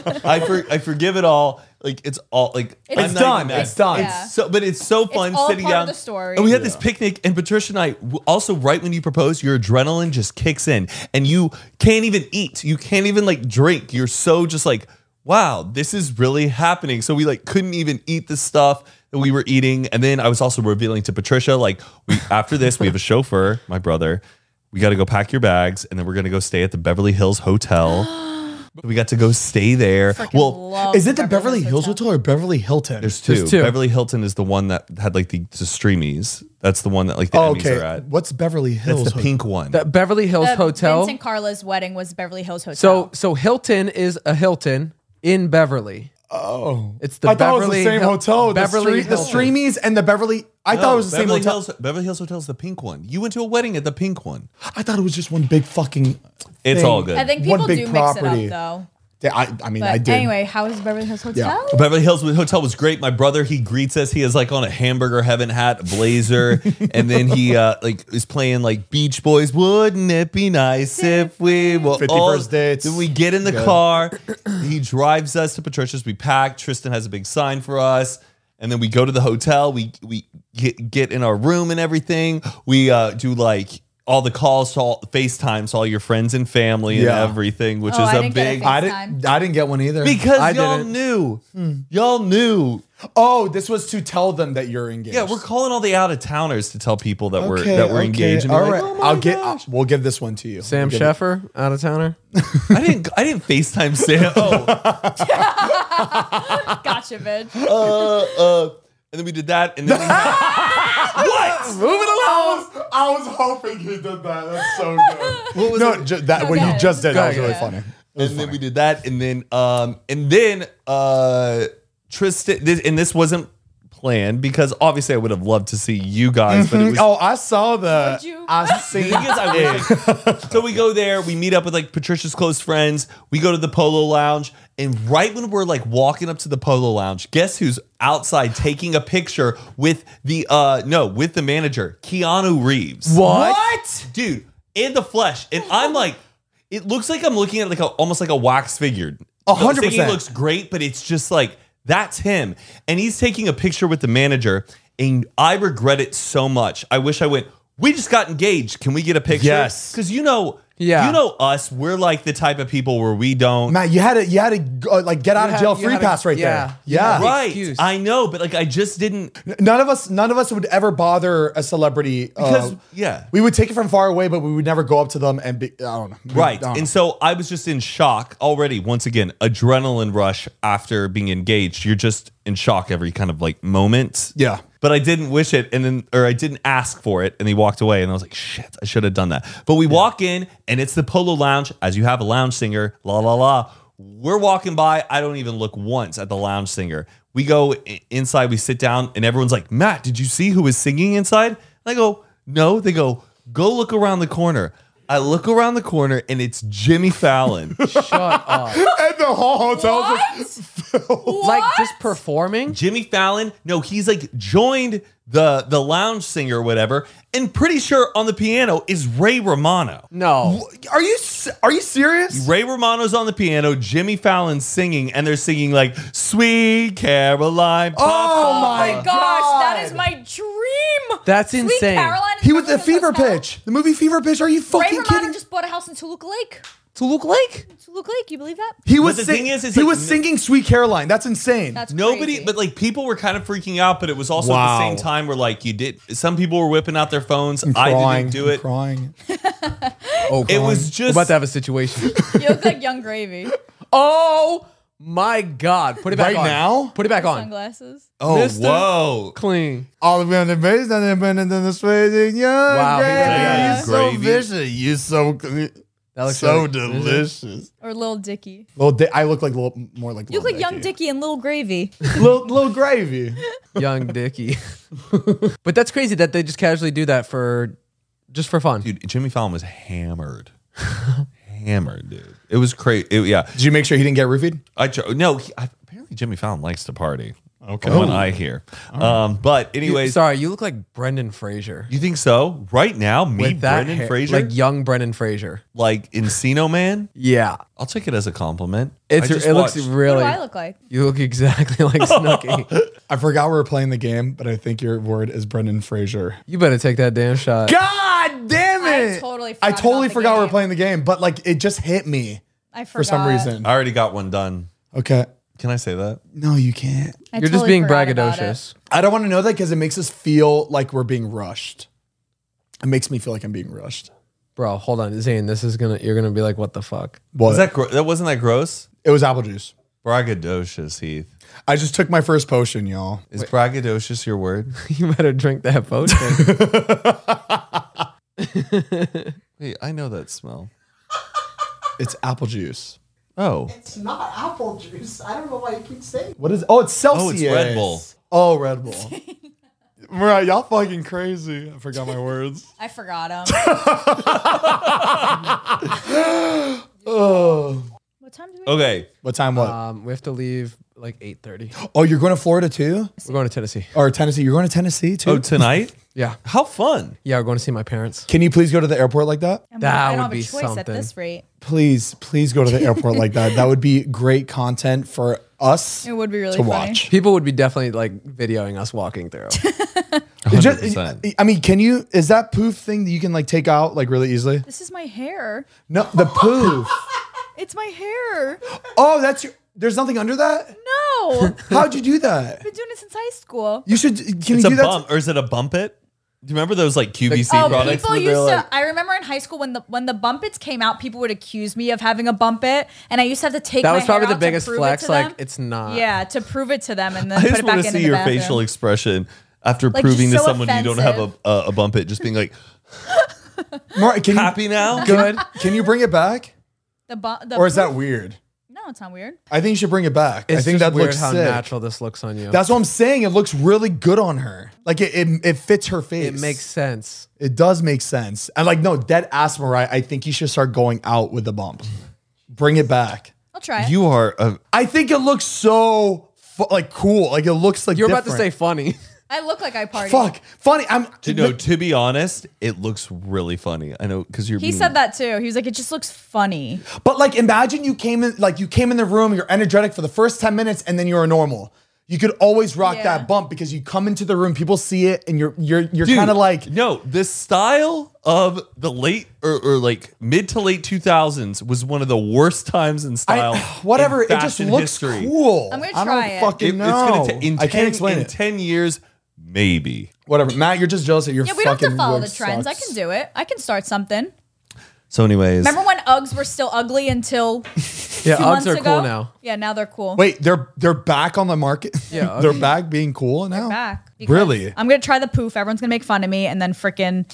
I forgive it all. Like it's all like It's I'm not done. even mad. It's done. Yeah. So, but it's so fun all sitting part of down. the story. And we had this picnic, and Patricia and I also right when you propose, your adrenaline just kicks in, and you can't even eat. You can't even like drink. You're so just like, wow, this is really happening. So we like couldn't even eat the stuff that we were eating. And then I was also revealing to Patricia, like, after this, we have a chauffeur, my brother. We got to go pack your bags, and then we're gonna go stay at the Beverly Hills Hotel. We got to go stay there. Love Is it the Beverly Hills Hotel or Beverly Hilton? There's two. There's two. Beverly Hilton is the one that had like the streamies. That's the one that like the Emmys okay. are at. What's Beverly Hills? That's the pink one. The Beverly Hills Hotel. Vincent Carla's wedding was Beverly Hills Hotel. So Hilton is a Hilton in Beverly. Oh, It's the I thought Beverly it was the same Hil- hotel. Beverly the Hilton. Streamies and the Beverly. I thought it was the same Beverly hotel. Hills, Beverly Hills Hotel is the pink one. You went to a wedding at the pink one. I thought it was just one big fucking. It's thing. all good. I think one people big do property. mix it up though. I mean, But I did. anyway, how is Beverly Hills Hotel? Beverly Hills Hotel was great. My brother, he greets us. He has like on a hamburger heaven hat, a blazer, and then he like is playing like Beach Boys. Wouldn't it be nice if we were 50 all First Dates. Then we get in the car. He drives us to Patricia's. We pack. Tristan has a big sign for us. And then we go to the hotel. We get in our room and everything. We do like all the calls, to all FaceTime to all your friends and family and Yeah. everything, which Oh, is I a didn't get a big. FaceTime. I didn't get one either. Because I y'all didn't. knew. Y'all knew. Oh, this was to tell them that you're engaged. Yeah, we're calling all the out of towners to tell people that we're engaged. And be All like, right, "Oh my I'll get. gosh." We'll give this one to you. Sam We'll give Sheffer, out of towner. I didn't FaceTime Sam. Oh, Gotcha, bitch. and then we did that, and then we what? Moving along. I was hoping he did that. That's so good. What was No, it? that what you ahead. just did. That was Go really ahead. funny. And then we did that, and then Tristan, this wasn't planned because obviously I would have loved to see you guys, but it was. Oh, I saw the. Would you? I The seen. thing is, I wish. So we go there, we meet up with like Patricia's close friends. We go to the Polo Lounge, and right when we're like walking up to the Polo Lounge, guess who's outside taking a picture with the with the manager, Keanu Reeves. What? Dude, in the flesh. And I'm like, it looks like I'm looking at like almost like a wax figure. 100%. He looks great, but it's just like that's him, and he's taking a picture with the manager, and I regret it so much. I wish I went. We just got engaged. Can we get a picture? Yes. Because Yeah. you know us. We're like the type of people where we don't. Matt, you had to like get out of jail you free had to- pass right yeah. there. You Yeah. had to- Right, excuse. I know, but like I just didn't None of us would ever bother a celebrity because yeah, we would take it from far away, but we would never go up to them and be. I don't know. right. I don't know. And so I was just in shock already. Once again, adrenaline rush after being engaged. You're just in shock every kind of like moment. Yeah. But I didn't wish it, or I didn't ask for it, and he walked away, and I was like, shit, I should have done that. But we walk in, and it's the Polo Lounge, as you have a lounge singer, la la la. We're walking by, I don't even look once at the lounge singer. We go inside, we sit down, and everyone's like, Matt, did you see who was singing inside? And I go, no. They go, go look around the corner. I look around the corner, and it's Jimmy Fallon. Shut up. And the whole hotel just Like just performing? Jimmy Fallon, no, he's like joined the lounge singer or whatever, and pretty sure on the piano is Ray Romano. No. Are you serious? Ray Romano's on the piano, Jimmy Fallon's singing, and they're singing like Sweet Caroline. Oh my Gosh, God. that is my dream. That's Sweet insane. Caroline is He was the President Fever Hotel. Pitch. The movie Fever Pitch. Are you Ray fucking Romano kidding? just bought a house in Toluca Lake. Toluca Lake? Toluca Lake, you believe that? He was the sing- thing is he like, was singing Sweet Caroline. That's insane. That's Nobody, crazy. but like people were kind of freaking out, but it was also at Wow. the same time where like some people were whipping out their phones. I Crying, didn't do it. Crying. Oh, It was We're just about to have a situation. You look like Young Gravy. Oh my God. Put it back Right on. now? Put it back on. Sunglasses. oh Mr. whoa. Clean. All of on the base, and then the swaying young Wow, he gravy. really is. You so Gravy. vicious. You so That looks so really- delicious. Or Lil Dicky. I look like more like You look like Young Dicky and Lil Gravy. little gravy. Young Dicky. But that's crazy that they just casually do that just for fun. Dude, Jimmy Fallon was hammered. Hammered, dude. It was crazy. Yeah. Did you make sure he didn't get roofied? Apparently Jimmy Fallon likes to party. Okay. From what I hear. But anyways, Sorry, you look like Brendan Fraser. you think so? Right now, me, With that Brendan hair- Fraser, like young Brendan Fraser. like Encino Man. Yeah. I'll take it as a compliment. It looks What really. do I look like? You look exactly like Snooki. I forgot we were playing the game, but I think your word is Brendan Fraser. You better take that damn shot. God damn it! I totally I forgot totally about the forgot we were game. playing the game, but like it just hit me I forgot. for some reason. I already got one done. Okay. Can I say that? No, you can't. I You're just totally being forgot about braggadocious. I don't want to know that because it makes us feel like we're being rushed. It makes me feel like I'm being rushed. Bro, hold on. Zane, you're gonna be like, what the fuck? What? Was that wasn't that gross? It was apple juice. Braggadocious, Heath. I just took my first potion, y'all. Is braggadocious your word? You better drink that potion. Wait, I know that smell. It's apple juice. Oh. It's not apple juice. I don't know why you keep saying. What is? Oh, it's Celsius. Oh, it's Red Bull. Oh, Red Bull. Right, y'all fucking crazy. I forgot my words. I forgot him. Oh. What time do we? Okay. What time? What? We have to leave like 8:30. Oh, you're going to Florida too, We're going to Tennessee. or Tennessee? You're going to Tennessee too. Oh, tonight? Yeah. How fun. Yeah, we're going to see my parents. Can you please go to the airport like that? That I don't would have be a choice something. at this rate. Please go to the airport like that. That would be great content for us It would be really to funny. watch. People would be definitely like videoing us walking through. 100%. I mean, can you? Is that poof thing that you can like take out like really easily? This is my hair. No, the poof. It's my hair. Oh, that's your. There's nothing under that. No. I've How'd you do that? been doing it since high school. You should. Can It's you a do that? bump, or is it a bump it? Do you remember those like QVC Oh, products? people where used they're to. like- I remember in high school when the bump its came out, people would accuse me of having a bump it, and I used to have to take. That my was probably hair the out to biggest prove it flex. to Like, them. it's not. Yeah, to prove it to them and then I put just it back want to into see the your bathroom. facial expression after Like, proving to just so someone you don't have offensive. a bump it, just being like, Mar- can you, happy now? Good. Can you bring it back, the or is that poof- weird? No, it's not weird. I think you should bring it back. It's I think just that weird looks how sick. natural this looks on you. That's what I'm saying. It looks really good on her. Like it fits her face. it makes sense. It does make sense. And like, no, dead ass Mariah, I think you should start going out with the bump. Bring it back. I'll try it. You are a I think it looks so like cool. Like it looks like You're about to say different. funny. I look like I party. Fuck, funny. To be honest, it looks really funny. I know because you're. He said that too. He was like, it just looks funny. But like, imagine you came in the room, you're energetic for the first 10 minutes, and then you're normal. You could always rock Yeah. that bump because you come into the room, people see it, and you're Dude, kind of like. no. The style of the late or like mid to late 2000s was one of the worst times in style. Whatever, in it just fashion looks history. cool. I'm gonna I try don't it. fucking know. It's gonna take I can't explain in it. 10 years, maybe. Whatever, Matt, you're just jealous that you're Yeah, we don't have to fucking follow look the trends. I sucks. can do it. I can start something. So, anyways, Remember when Uggs were still ugly until Yeah, 2 Uggs months are ago? cool now. Yeah, now they're cool. Wait, they're back on the market. Yeah, they're okay. back being cool now. Back. Because Really? I'm gonna try the poof. Everyone's gonna make fun of me, and then freaking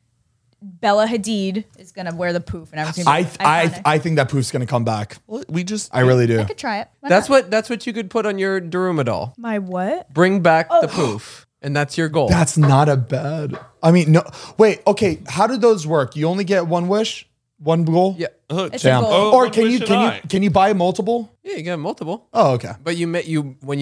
Bella Hadid is gonna wear the poof, and everyone's gonna be iconic. I think that poof's gonna come back. we just. I really do. I could try it. Why That's not? what you could put on your Daruma doll. My what? Bring back the poof, and that's your goal. That's not a bad. I mean, no. Wait. Okay. How did those work? You only get one wish, one goal. yeah, It's a Damn. goal. Or one can wish you and I. can you buy multiple? yeah, you get multiple. Oh, okay. But when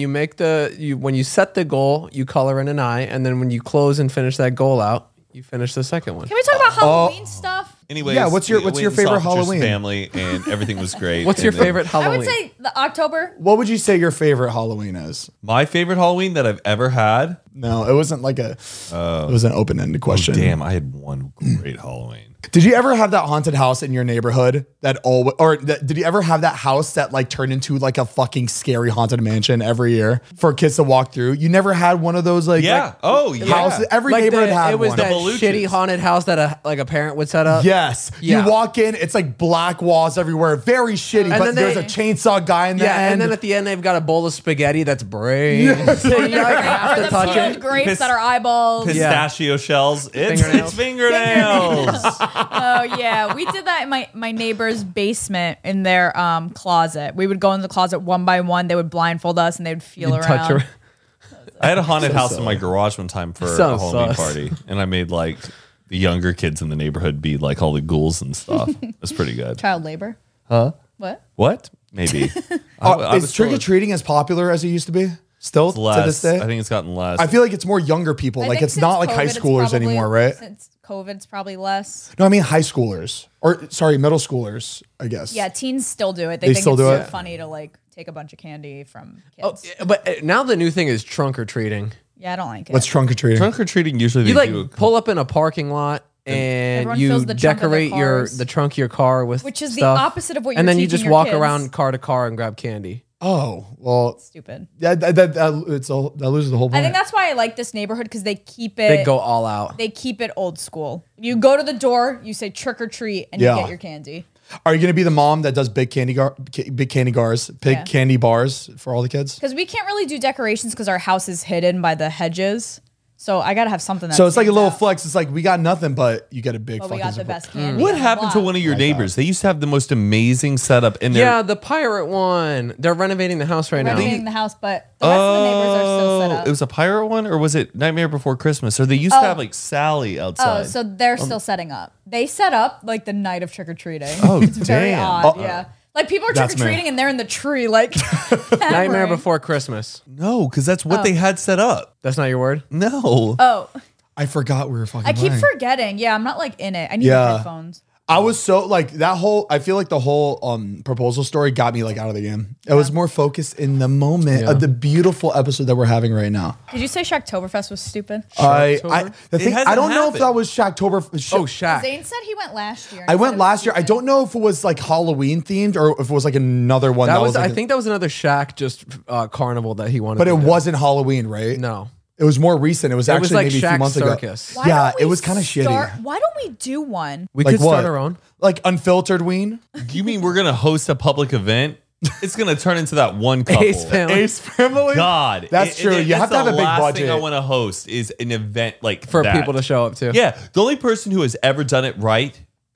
you set the goal, you color in an eye, and then when you close and finish that goal out, you finish the second one. Can we talk about Halloween stuff? Anyways, Yeah, what's your we went and favorite saw Patricia's Halloween? Family, and everything was great. What's your And then favorite Halloween? I would say the October. What would you say your favorite Halloween is? My favorite Halloween that I've ever had. No, it wasn't like it was an open-ended question. Damn, I had one great Halloween. Did you ever have that haunted house in your neighborhood did you ever have that house that like turned into like a fucking scary haunted mansion every year for kids to walk through? You never had one of those like Yeah. Oh, yeah. houses. Every Like neighborhood had it was one. that Beluches. shitty haunted house that a parent would set up. Yes. Yeah. You walk in, it's like black walls everywhere. Very shitty, but then there's they- a chainsaw guy in the Yeah, end. and then at the end they've got a bowl of spaghetti that's brain. So you like have Or to the touch peeled it. grapes that are eyeballs. Pistachio shells. It's fingernails. Oh yeah, we did that in my neighbor's basement in their closet. We would go in the closet one by one. They would blindfold us and they would feel You touch around. her. I had a haunted house in my garage one time for a Sounds Halloween sus. party, and I made like the younger kids in the neighborhood be like all the ghouls and stuff. It was pretty good. Child labor. Huh? What? What? Maybe. I is was trick or told treating as popular as it used to be? Still it's to less. this day? I think it's gotten less. I feel like it's more younger people. I Like think it's not since like high COVID, it's schoolers probably- anymore, right? Since COVID, it's probably less. No, I mean high schoolers. Or sorry, middle schoolers, I guess. Yeah, teens still do it. They They think still it's do so it? funny to like take a bunch of candy from Oh, kids. but now the new thing is trunk or treating. Yeah, I don't like it. What's trunk or treating? Trunk or treating usually You they like do. pull up in a parking lot and Everyone you fills the trunk of their decorate cars. the trunk of your car with Which is the stuff. opposite of what and you're then you teaching just your walk kids. around car to car and grab candy. Oh, well, Stupid. that loses the whole point. I think that's why I like this neighborhood because they keep it. They go all out. They keep it old school. You go to the door, you say trick or treat, and Yeah. you get your candy. Are you going to be the mom that does big candy Yeah. candy bars for all the kids? Because we can't really do decorations because our house is hidden by the hedges. So I gotta have something that. So it's like a stands little out. flex. It's like we got nothing, but you get a big But we fucking got the support. best candy. What on the happened to block. one of your neighbors? They used to have the most amazing setup in their Yeah, the pirate one. They're renovating the house right now. Renovating the house, but the rest of the neighbors are still set up. It was a pirate one, or was it Nightmare Before Christmas? Or they used to have like Sally Oh, outside. so they're still setting up. They set up like the night of trick or treating. Oh, it's very damn. odd. Yeah, like people are trick That's or me. treating and they're in the tree, like Nightmare hammering. Before Christmas. No, because that's what they had set up. That's not your word? No. Oh, I forgot we were fucking I keep playing. forgetting. Yeah, I'm not like in it. I need Yeah. headphones. I was so like that whole. I feel like the whole proposal story got me like out of the game. It was more focused in the moment Yeah. of the beautiful episode that we're having right now. Did you say Shacktoberfest was stupid? The It thing, I hasn't don't know if happened. that was Shacktober. Oh, Shaq. Zane said he went last year. and I he said went it was last year. I stupid. don't know if it was like Halloween themed or if it was like another one. That was, like I think that was another Shaq just carnival that he wanted but to it do. wasn't Halloween, right? No. It was more recent. It was It actually was like maybe a few Shaq's months Circus. ago. Why Yeah, don't it we was kind of start- shitty. Why don't we do one? We Like could start what? our own. Like unfiltered ween. You mean we're gonna host a public event? It's gonna turn into that one couple. Ace family. Ace family. God, That's true. You that's have to have the a big last thing I budget. want to host is an event like For that. people to show up to. Yeah, the only person who has ever done it right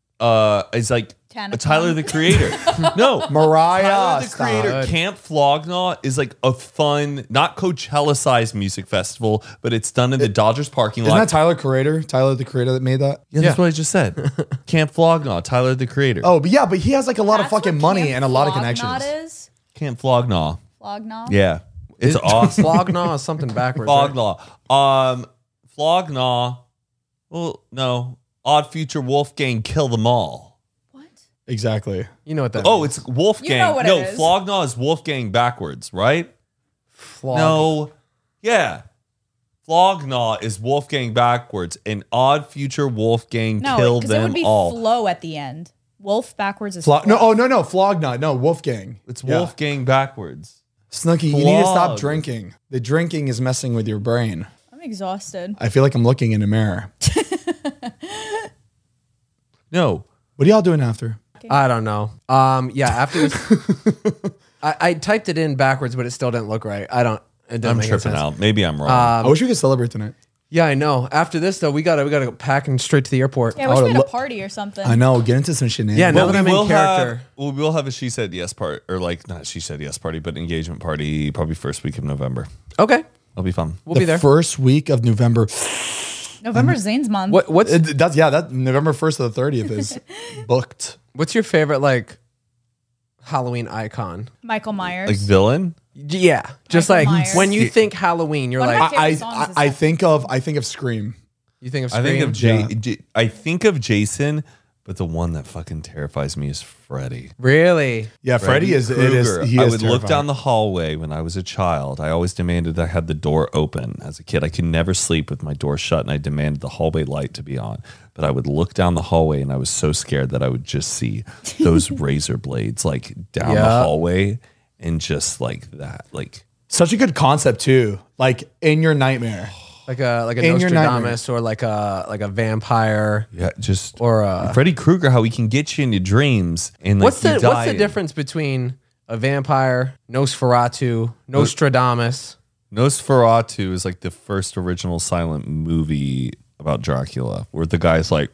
is like Tana Tyler Plum. the Creator. No, Mariah. Tyler the stop. Creator Camp Flognaw is like a fun, not Coachella-sized music festival, but it's done in the Dodgers parking Isn't lot. that Tyler Creator? Tyler the Creator that made that? Yeah, that's what I just said. Camp Flognaw, Tyler the Creator. Oh, but yeah, but he has like a lot of That's what fucking money Camp and a lot of Flognaw connections. Is Camp Flognaw. Flognaw? Yeah. It's awesome. Flognaw is something backwards. right? Flognaw. Flognaw. Well, no. Odd Future Wolfgang Kill Them All. What? Exactly. You know what that Oh, means. it's Wolfgang. You know what no, it is. Flognaw is Wolfgang backwards, right? No. Yeah. Flognaw is Wolfgang backwards, and Odd Future Wolfgang No, Kill because it Them would be All. flow at the end. Wolf backwards is No, flow. no, Flognut. No, Wolfgang. It's Yeah. Wolfgang backwards. Snooki, you need to stop Flog. drinking. The drinking is messing with your brain. I'm exhausted. I feel like I'm looking in a mirror. No. What are y'all doing after? I don't know. Yeah, after this, I typed it in backwards, but it still didn't look right. It didn't I'm make any tripping sense. out. Maybe I'm wrong. I wish we could celebrate tonight. Yeah, I know. After this though, we gotta go packing straight to the airport. Yeah, I wish Oh, we had a look- party or something. I know. Get into some shenanigans. Yeah, now Well, that I'm in character. we will have a She Said Yes part, or like not She Said Yes party, but engagement party, probably first week of November. Okay, It'll be fun. we'll be there. First week of November. November's Zane's month. What's That November 1st to the 30th is booked. what's your favorite like Halloween icon? Michael Myers. Like villain? Yeah, just Michael like Myers. when you think Halloween, you're One of like my I, favorite songs is I that. think of Scream. you think of I think Scream. of I think of Jason, but the one that fucking terrifies me is Freddy. Really? Yeah, Freddy is. It is. Krueger. He I is would look terrifying. down the hallway when I was a child. I always demanded I had the door open. As a kid, I could never sleep with my door shut, and I demanded the hallway light to be on. But I would look down the hallway, and I was so scared that I would just see those razor blades like down the Yeah. hallway, and just like that, like Such a good concept too. Like in your nightmare. Like a In your Nostradamus or like a vampire yeah, just or a Freddy Krueger. How he can get you into dreams and like what's the you die what's the in- difference between a vampire, Nosferatu, Nostradamus? Nosferatu is like the first original silent movie about Dracula, where the guy's like,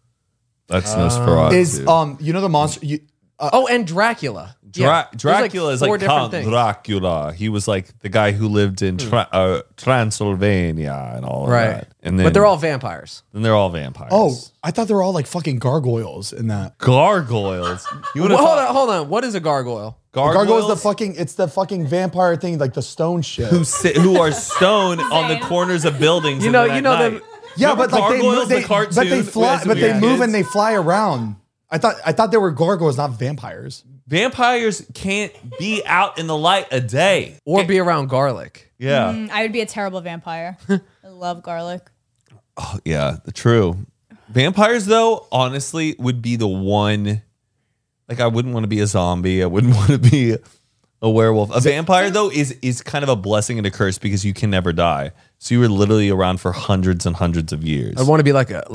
"That's Nosferatu." Is you know the monster? Oh, and Dracula. Yeah. There's Dracula is four like different Count things. Dracula. He was like the guy who lived in Transylvania and all of Right. that. And then, But they're all vampires. then they're all vampires. Oh, I thought they were all like fucking gargoyles in that. gargoyles! You would have Well, hold on. What is a gargoyle? Gargoyle is it's the fucking vampire thing, like the stone shit. who are stoned on the Zane. corners of buildings. You in know- the you know night. them- Yeah, Remember but like Gargoyles, they the cartoon but they fly, as but we they were move kids? and they fly around. I thought they were gargoyles, not vampires. Vampires can't be out in the light a day. Or be around garlic. Yeah. I would be a terrible vampire. I love garlic. Yeah, true. Vampires, though, honestly, would be the one. Like, I wouldn't want to be a zombie. I wouldn't want to be a werewolf. A vampire, though, is kind of a blessing and a curse because you can never die. So you were literally around for hundreds and hundreds of years. I'd want to be like a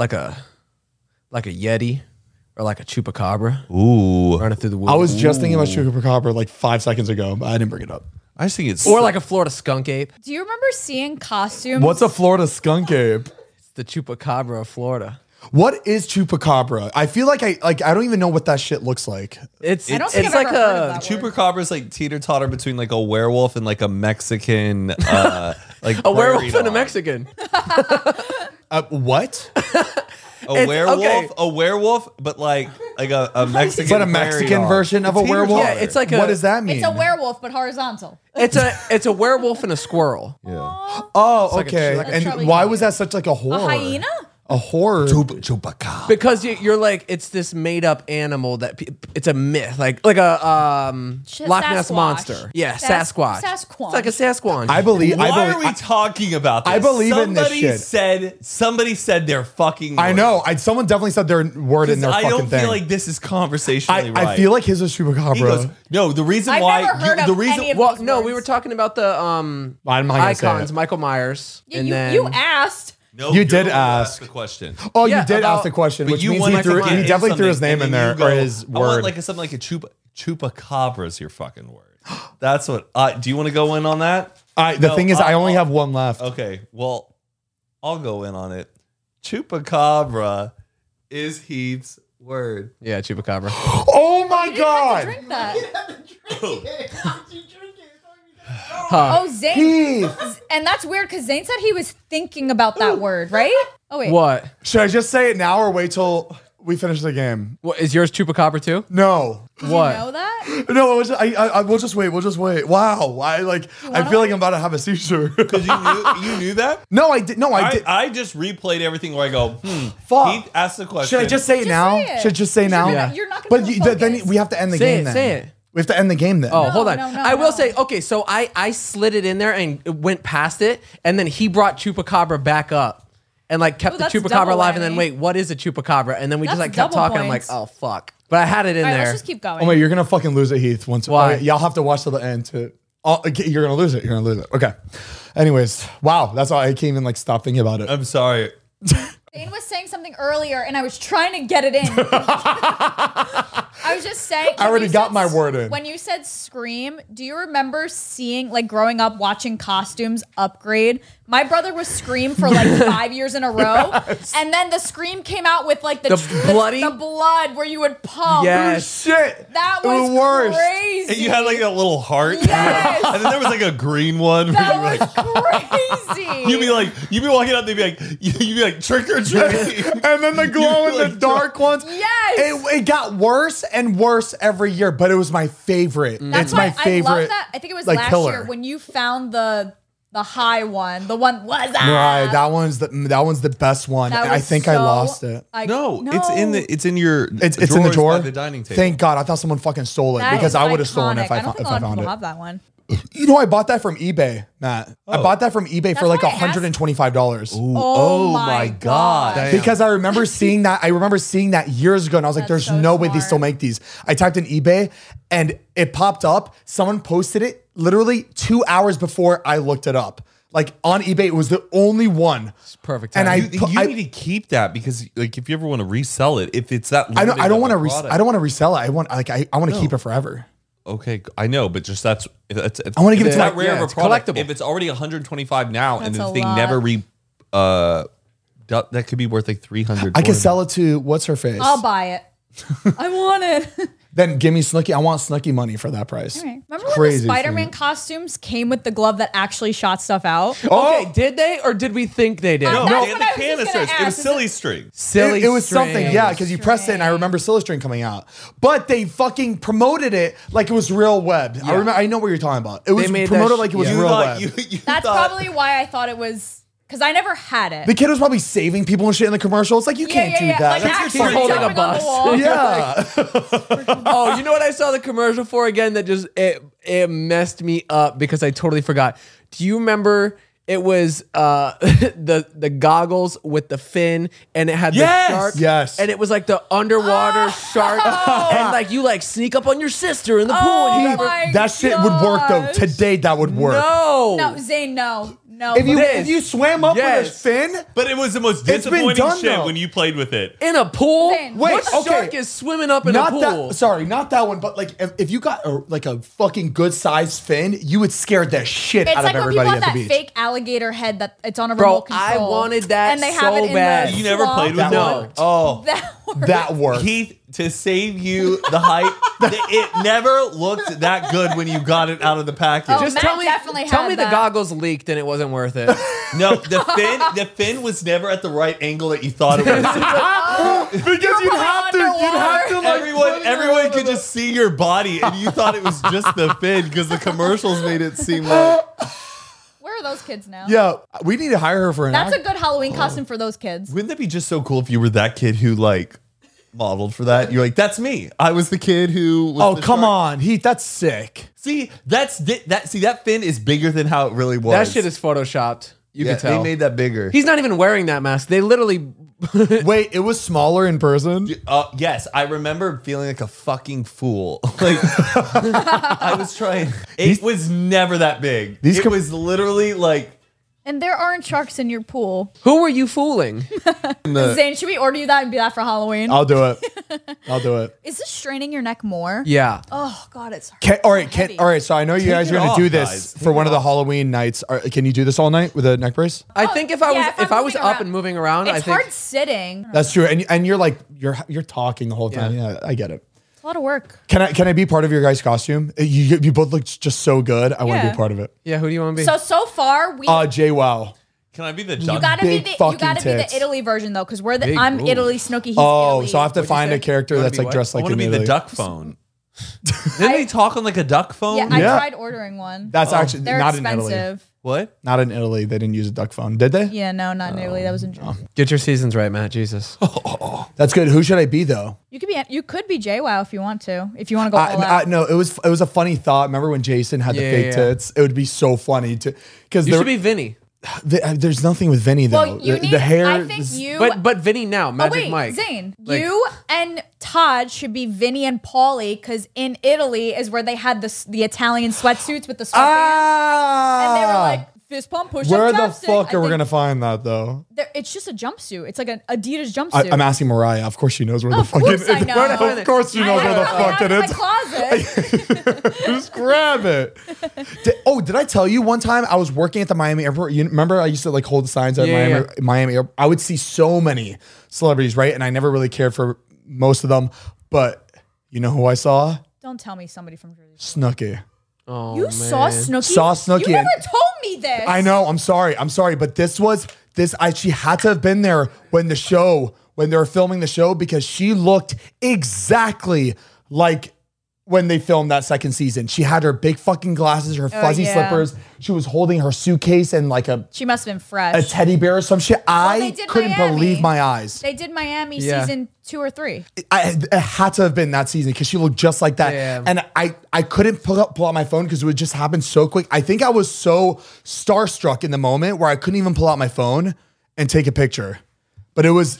yeti or like a chupacabra Ooh, running through the woods. I was just thinking about Chupacabra like 5 seconds ago, but I didn't bring it up. I just think it's or like a Florida skunk ape. Do you remember seeing costumes? What's a Florida skunk ape? It's the chupacabra of Florida. What is Chupacabra? I feel like I don't even know what that shit looks like. It's I don't think it's I've like ever heard of a that. Chupacabra is like teeter totter between like a werewolf and like a Mexican, like a werewolf prairie and a dog. Mexican. What? A werewolf, okay. a werewolf, but like a Mexican. But a prairie Mexican dog. version of a teeter werewolf? totter. Yeah, it's like What does that mean? It's a werewolf, but horizontal. It's a werewolf and a squirrel. Oh, like a okay. That's And probably why cute. was that such like a horror? A hyena? A horror. Chupacabra. Because you're like it's this made up animal that it's a myth, like a Shit, Loch Ness Sasquatch. monster. Yeah, Sasquatch. Sasquatch. It's like a Sasquatch. I believe. Why I are we believe. talking about this? I believe in this shit. Somebody said their fucking. I word. know. Someone definitely said their word in 'Cause their I fucking don't thing. feel like this is conversationally right. I feel like his was he goes, Chupacabra. no. The reason I've why never heard the of reason any of well, those no, words. we were talking about the I'm not gonna say icons, it. Michael Myers, Yeah, and you, then you asked. no, You you're did the one who asked ask. the question. Oh, Yeah, you did about- ask the question, But which you means want he to he definitely threw his name in there or his I want word. like something like a chupacabra is your fucking word. That's what. Do you want to go in on that? The No, thing is, I only I'll- have one left. Okay, well, I'll go in on it. Chupacabra is Heath's word. yeah, chupacabra. Oh my god! Drink that. Huh. Oh, Zane. Heath, And that's weird because Zane said he was thinking about that word, right? Oh, wait. What? should I just say it now or wait till We finished the game. What, is yours Chupacabra too? No. Did What? you know that? No, it was we'll just wait. We'll just wait. Wow. I feel like I'm about to have a seizure. Because you knew that? No, I did. No, I did. I just replayed everything where I go, Fuck. Heath asked the question. Should I just say it now? say it. Should I just say now? Yeah. You're not But going to then we have to end the Say game it, then. say it. We have to end the game then. Oh, hold on. no, I will no. say, okay, so I slid it in there and went past it, and then he brought Chupacabra back up. And like kept Ooh, the that's Chupacabra double alive, and then whammy. wait, what is a Chupacabra? And then we just That's like kept double talking. I'm like, points. oh fuck! But I had it in All right, there. let's just keep going. Oh wait, you're gonna fucking lose it, Heath. Once Why? y'all have to watch till the end to. Oh, okay, you're gonna lose it. You're gonna lose it. Okay. Anyways, wow, that's why I can't even like stop thinking about it. I'm sorry. Dane was saying something earlier, and I was trying to get it in. I was just saying. I already when you got said my word in. When you said Scream, do you remember seeing, like, growing up watching costumes upgrade? My brother was Scream for like 5 years in a row, and then the Scream came out with like the bloody? the blood where you would pump. Yes. Shit. That It was worst. crazy. And you had like a little heart. Yes. And then there was like a green one. Where That you were like, was crazy. you'd be walking out, they'd be like, you'd be like, trick or treat. And then the glow in the like, dark ones. Yes. It got worse and worse every year, but it was my favorite. That's It's my why favorite. I love that. I think it was like, last killer. year when you found the high one. The one was Right, that one's the best one. That I was think I so lost it. No, it's in your It's in the drawers drawer. by the dining table. Thank God. I thought someone fucking stole it That because is I would have stolen it iconic. if I don't think a lot of found people it. have that one. You know, I bought that from eBay, Matt. I bought that from eBay for That's like why I asked- $125. Oh my God. Damn. Because I remember seeing that. I remember seeing that years ago, and I was like, That's "There's so no way they smart. still make these." I typed in eBay, and it popped up. Someone posted it literally 2 hours before I looked it up. Like on eBay, it was the only one. It's perfect. And timing. You need to keep that because, like, if you ever want to resell it, if it's that, I don't want to. product. I don't want to resell it. I want to keep it forever. Okay, I know, but just it's I wanna give it it's to that my- rare yeah, of a it's product. collectible. If it's already 125 now, and That's the a thing lot. never that could be worth like 300. I could sell it to what's her face. I'll buy it. I want it. Then give me Snooki. I want Snooki money for that price. Remember when the Crazy Spider-Man thing. costumes came with the glove that actually shot stuff out? Okay, did they or did we think they did? No, No, That's they had what the I was just gonna canisters. It was ask. Is silly it- string. Silly. It was something, string. yeah, because you pressed it, and I remember Silly String coming out. But they fucking promoted it like it was real web. I know what you're talking about. It was made that promoted sh- like it was yeah. real thought- web. That's probably why I thought it was, because I never had it. The kid was probably saving people and shit in the commercial. It's like you can't do that. Like That's actually He's holding a jumping on the bus. wall. yeah. Oh, you know what I saw the commercial for again? That just it messed me up because I totally forgot. Do you remember? It was the goggles with the fin, and it had Yes! the shark. Yes. and it was like the underwater shark, and like you like sneak up on your sister in the pool. And you Oh grab her- my That shit would work though. gosh. Today that would work. No, No, Zane, no. If you swam up with a Yes. fin, But it was the most It's been disappointing done, shit though. when you played with it. in a pool. Zane. Wait, what okay. shark is swimming up in a not pool? that. Sorry, not that one. But like, if you got a fucking good sized fin, you would scare the shit It's out like of when people everybody have at the that beach. fake alligator head that it's on a Bro, remote I control. wanted that and they have so it in bad. The You never swamp. played with That that? worked. Oh. That worked. That worked. Heath, to save you the hype, it never looked that good when you got it out of the package. Oh, Just Matt tell me, definitely tell had me the that. goggles leaked and it wasn't worth it. No, the fin was never at the right angle that you thought it was. Because you'd have to like everyone could just see your body, and you thought it was just the fin because the commercials made it seem like. Where are those kids now? Yeah, we need to hire her for an That's act. a good Halloween costume for those kids. Wouldn't that be just so cool if you were that kid who like modeled for that? You're like, that's me. I was the kid who. Was Oh the come shark." on, Heath, that's sick. See, that fin is bigger than how it really was. That shit is photoshopped. You Yeah, can tell. they made that bigger. He's not even wearing that mask. They literally. Wait, it was smaller in person. Yes, I remember feeling like a fucking fool. Like I was trying. It was never that big. It was literally like. And there aren't sharks in your pool. Who were you fooling? Zane, should we order you that and be that for Halloween? I'll do it. I'll do it. Is this straining your neck more? Yeah. Oh God, it's All right, heavy. all right. So I know you guys are it going to off, do this guys. Take for it one of the off. Halloween nights. Can you do this all night with a neck brace? I think if I was Yeah, if I'm I was moving up around. and moving around, I It's think hard sitting. That's true. And you're like you're talking the whole time. Yeah, I get it. It's a lot of work. Can I be part of your guys' costume? You both look just so good. I want to Yeah. be part of it. yeah. Who do you want to be? So far we Jay Wow. Can I be the You duck? gotta be Big the fucking tits. Italy version though, because Big I'm boobs. Italy, Snooki. He's Oh, Italy. so I have to What'd you find say? a character You wanna that's be like what? dressed I like want to an be the Italy. duck phone. Didn't he talk on like a duck phone? Yeah, I Yeah. tried ordering one. That's actually They're not in Italy. expensive. What? Not in Italy. They didn't use a duck phone, did they? Yeah, no, not in Italy. That was in Jersey. Get your seasons right, Matt. Jesus. That's good. Who should I be though? You could be JWoww if you want to. If you want to go all out. No, it was a funny thought. Remember when Jason had the Yeah, fake yeah. tits? It would be so funny to because You should be Vinny. there's nothing with Vinny though. Well, you need. the hair. I think is- you. But Vinny now, Oh Magic wait, Mike. Zane, Like- you and Todd should be Vinny and Paulie because in Italy is where they had the Italian sweatsuits with the sweatbands, and they were like fist pump, push Where up, the chopstick. fuck I are we think gonna find that though? It's just a jumpsuit. It's like an Adidas jumpsuit. I'm asking Mariah. Of course she knows where the Of fuck course it I is. know. Where'd I find Of it? course she knows where the I fuck have it it in is. my closet. Just grab it. Did I tell you one time I was working at the Miami airport? You remember I used to like hold signs at Yeah, Miami airport. I would see so many celebrities, right? And I never really cared for most of them. But you know who I saw? Don't tell me somebody from Jersey. Snooki. Oh, You man. saw Snooki? Saw Snooki You and- never told me this. I know. I'm sorry. But she had to have been there when they were filming the show because she looked exactly like when they filmed that second season. She had her big fucking glasses, her fuzzy yeah. slippers. She was holding her suitcase and like a She must have been fresh. teddy bear or some shit. they I did couldn't Miami. believe my eyes. They did Miami Yeah. season 2 or 3. It had to have been that season because she looked just like that. Yeah. And I couldn't pull out my phone because it would just happen so quick. I think I was so starstruck in the moment where I couldn't even pull out my phone and take a picture. But it was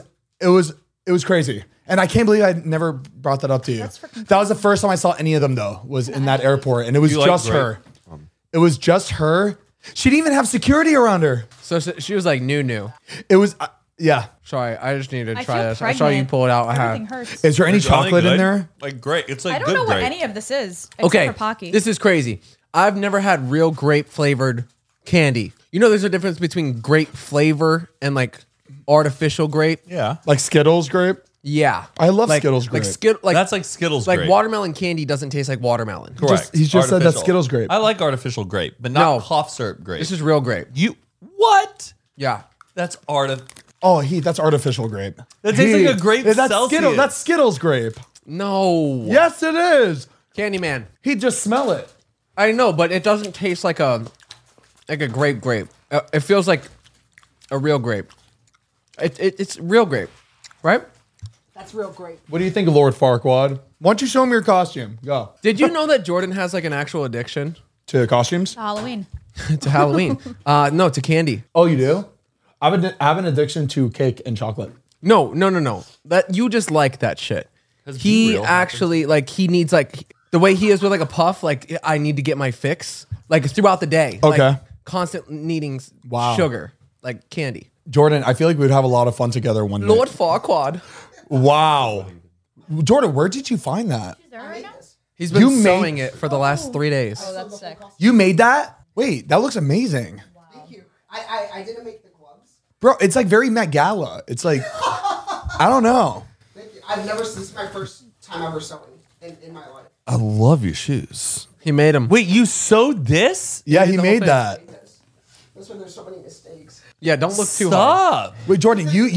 crazy. And I can't believe I never brought that up to you. That was the first time I saw any of them though, was in that airport. And it was You like just grape? her. It was just her. She didn't even have security around her. So she was like new. It was, yeah. Sorry, I just needed to I try feel this. pregnant. I saw you pull it out. I Everything have. hurts. Is there any It's really chocolate in good. there? Like great. It's like I don't good know what grape. any of this is. Except Okay, for Pocky. this is crazy. I've never had real grape flavored candy. You know, there's a difference between grape flavor and like artificial grape. Yeah. Like Skittles grape? Yeah, I love Skittles grape. That's like Skittles like grape. watermelon candy doesn't taste like watermelon. Correct. He just said that's Artificial. Skittles grape. I like artificial grape, but not No. cough syrup grape. This is real grape. you what? Yeah. That's art. Oh, that's artificial grape. That tastes like a grape That's Celsius. Skittles. That's Skittles grape. No. Yes, it is. Candyman. He'd just smell it. I know, but it doesn't taste like a grape. It feels like a real grape. It's real grape, right? That's real great. What do you think of Lord Farquaad? Why don't you show him your costume? Go. Did you know that Jordan has like an actual addiction To the costumes? Halloween. to Halloween? No, to candy. Oh, you do? I have an addiction to cake and chocolate. No. That you just like that shit. He Real actually like he needs like the way he is with like a puff. Like I need to get my fix like throughout the day. Okay. Like, constant needing Wow. sugar like candy. Jordan, I feel like we'd have a lot of fun together one day. Lord Farquaad. Wow. Jordan, where did you find that? He's been You made- sewing it for the last 3 days. Oh, that's sick. You made that? Wait, that looks amazing. Thank you. I didn't make the gloves. Bro, it's like very Met Gala. It's like, I don't know. Thank you. This is my first time ever sewing in my life. I love your shoes. He made them. Wait, you sewed this? Yeah, he the whole made thing. that. That's when there's so many mistakes. Yeah, don't look too hard. Stop. Wait, Jordan, you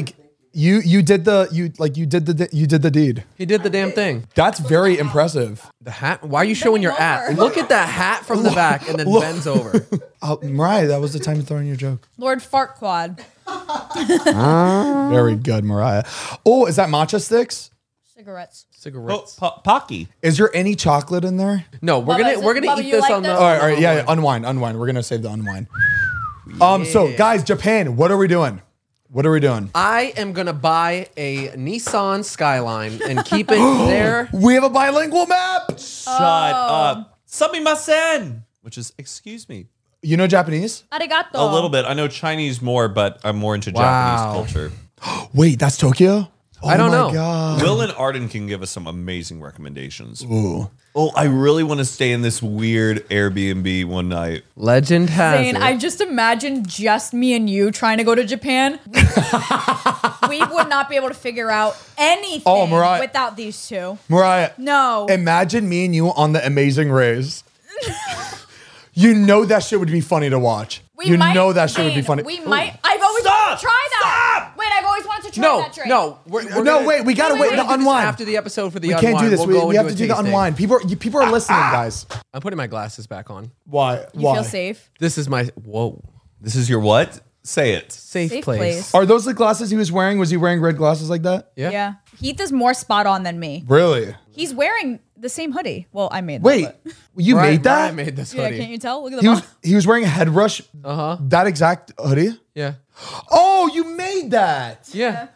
did the deed. He did the damn thing. That's very impressive. The hat? Why are you showing your ass? more. Look at that hat from the back and then bends over. Mariah, that was the time to throw in your joke. Lord Farquaad. Very good, Mariah. Oh, is that matcha sticks? Cigarettes. Oh, Cigarettes. Pocky. Is there any chocolate in there? No, we're Bubba, gonna Bubba, eat you this like on the. this? All right, yeah, unwind. We're gonna save the unwind. So guys, Japan, what are we doing? I am gonna buy a Nissan Skyline and keep it there. We have a bilingual map. Shut up. Sumimasen. Which is, excuse me. You know Japanese? Arigato. A little bit. I know Chinese more, but I'm more into Wow. Japanese culture. Wait, that's Tokyo? Oh I don't my know. God. Will and Arden can give us some amazing recommendations. Ooh. Oh, I really want to stay in this weird Airbnb one night. Legend has Zane, it. I just imagine just me and you trying to go to Japan. We would not be able to figure out anything Oh, Mariah. without these two. Mariah, No. imagine me and you on the Amazing Race. You know that shit would be funny to watch. You know that shit would be funny. We might. I've always wanted to try that. Wait, I've always wanted to try that drink. No, We gotta wait. The unwind after the episode for the We unwind. can't do this. We'll go We and have do to a do the tasting. unwind. People are listening, guys. I'm putting my glasses back on. Why? You Why? feel safe? This is my whoa This is your what? Say it. safe Safe place. place. Are those the glasses he was wearing? Was he wearing red glasses like that? Yeah. Heath is more spot on than me. Really? He's wearing the same hoodie. Well, I made that, Wait, but- you made that? I made this Yeah, hoodie. can't you tell? Look at the He was box. he was wearing a head rush. That exact hoodie. Yeah. Oh, you made that. Yeah.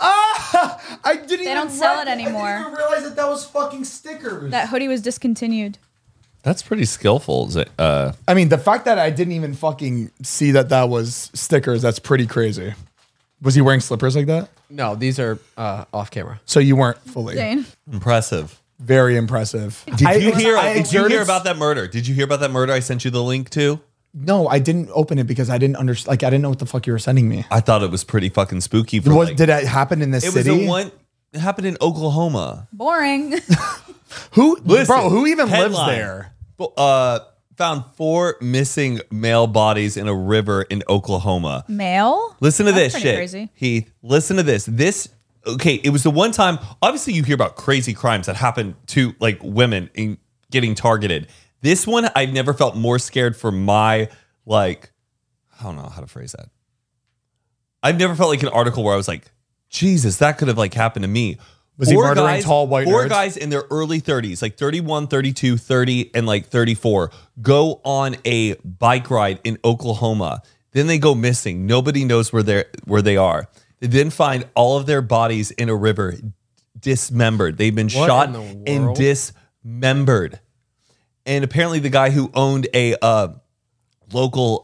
Ah, I didn't. They even don't sell it I anymore. didn't even realize that was fucking stickers. That hoodie was discontinued. That's pretty skillful. I mean, the fact that I didn't even fucking see that was stickers. That's pretty crazy. Was he wearing slippers like that? No, these are off camera. So you weren't fully. Dane. Impressive. Very impressive. Did you hear exerted- about that murder? Did you hear about that murder I sent you the link to? No, I didn't open it because I didn't understand. Like, I didn't know what the fuck you were sending me. I thought it was pretty fucking spooky. For like, Did it happen in this it was city? a one. It happened in Oklahoma. Boring. Who, Listen, bro? Who even lives headline. there? Found 4 missing male bodies in a river in Oklahoma. Male? Listen to That's this pretty shit, crazy. Heath. Listen to this. Okay, it was the one time. Obviously, you hear about crazy crimes that happen to like women in getting targeted. This one, I've never felt more scared for my like. I don't know how to phrase that. I've never felt like an article where I was like, Jesus, that could have like happened to me. Was he murdering tall white Four nerds? guys in their early 30s, like 31, 32, 30, and like 34, go on a bike ride in Oklahoma. Then they go missing. Nobody knows where they are. They then find all of their bodies in a river, dismembered. They've been shot in the and world? dismembered. And apparently the guy who owned a local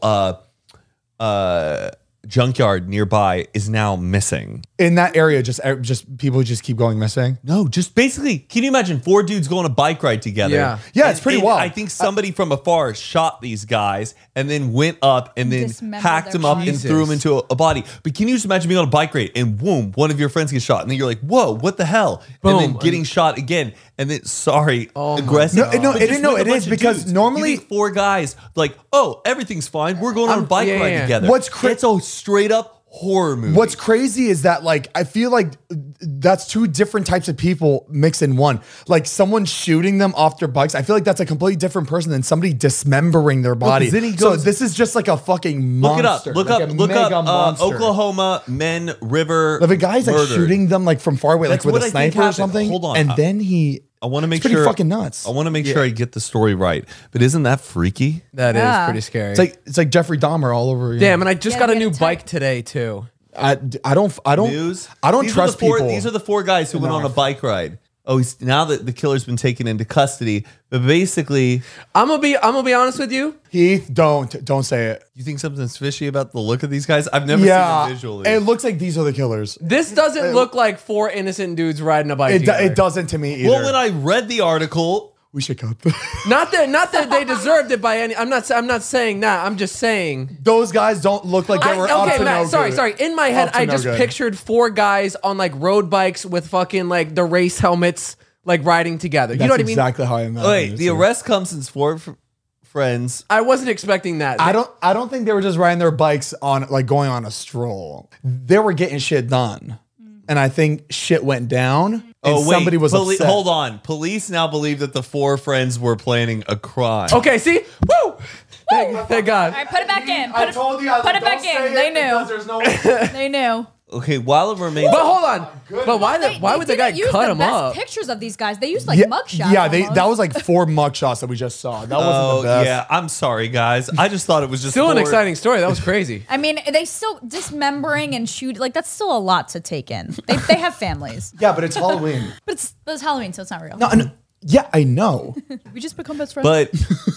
junkyard nearby is now missing. In that area, just people just keep going missing. No, just basically, can you imagine 4 dudes going on a bike ride together? Yeah. Yeah, it's pretty And wild. I think somebody from afar shot these guys and then went up and then Dismembered hacked their them up bodies. and threw them into a body. But can you just imagine being on a bike ride and boom, one of your friends gets shot and then you're like, whoa, what the hell? Boom. And then getting shot again and then Oh my aggressive. God. No, But it- just no, with a it bunch is of because dudes. normally- You think 4 guys like, oh, everything's fine. We're going on a bike ride yeah. together. What's It's a straight up horror movie. What's crazy is that like I feel like that's 2 different types of people mixed in one. Like someone shooting them off their bikes, I feel like that's a completely different person than somebody dismembering their body. then he So goes- this is just like a fucking Look monster. it up. Look like up. a Look mega up. monster. Oklahoma men river. The guy's like murdered. shooting them like from far away, like That's with what a I think sniper or happened. something. Hold on. And then he. I want to make It's pretty sure. fucking nuts. I want to make sure I get the story right. But isn't that freaky? That is Yeah. pretty scary. It's like Jeffrey Dahmer all over again. Damn, and I just Yeah, got a get new it tight. bike today too. I don't News. I don't These are trust the 4, people. These are the 4 guys who went on a enough. bike ride. Oh, now that the killer's been taken into custody, but basically, I'm gonna be honest with you. Heath, don't say it. you think something's fishy about the look of these guys? I've never Yeah, seen them visually. it looks like these are the killers. This doesn't look like 4 innocent dudes riding a bike. together. It doesn't to me either. well, when I read the article, we should cut. Not that they deserved it by any. I'm not saying that. I'm just saying. Those guys don't look like they were up Okay, to Matt. no Sorry. good. In my head, Up to I no just good. pictured 4 guys on like road bikes with fucking like the race helmets, like riding together. That's You know what I mean? exactly how I imagined wait, it, the too. arrest comes since 4 friends. I wasn't expecting that. I don't think they were just riding their bikes on like going on a stroll. They were getting shit done, and I think shit went down. And somebody was upset. Hold on. Police now believe that the 4 friends were planning a crime. Okay. See. Woo. Thank God. All right, put it back in. I told you. I was put like, it back don't say in. They it knew. because There's no. They knew. Okay, while it remains. But hold on. But why would the guy didn't use cut the him best up? pictures of these guys. They used like yeah, mugshots. yeah. almost. That was like 4 mugshots that we just saw. That wasn't Oh the best. yeah, I'm sorry, guys. I just thought it was just Still an 4 exciting story. That was crazy. I mean, they still dismembering and shoot. Like that's still a lot to take in. They have families, Yeah, but it's Halloween. but it's Halloween, so it's not real. no, yeah, I know. We just become best friends. But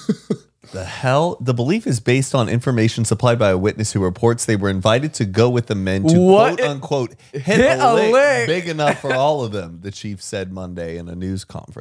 the hell? The belief is based on information supplied by a witness who reports they were invited to go with the men to What? quote unquote hit Hit a a lick lick. big enough for all of them, the chief said Monday in a news conference.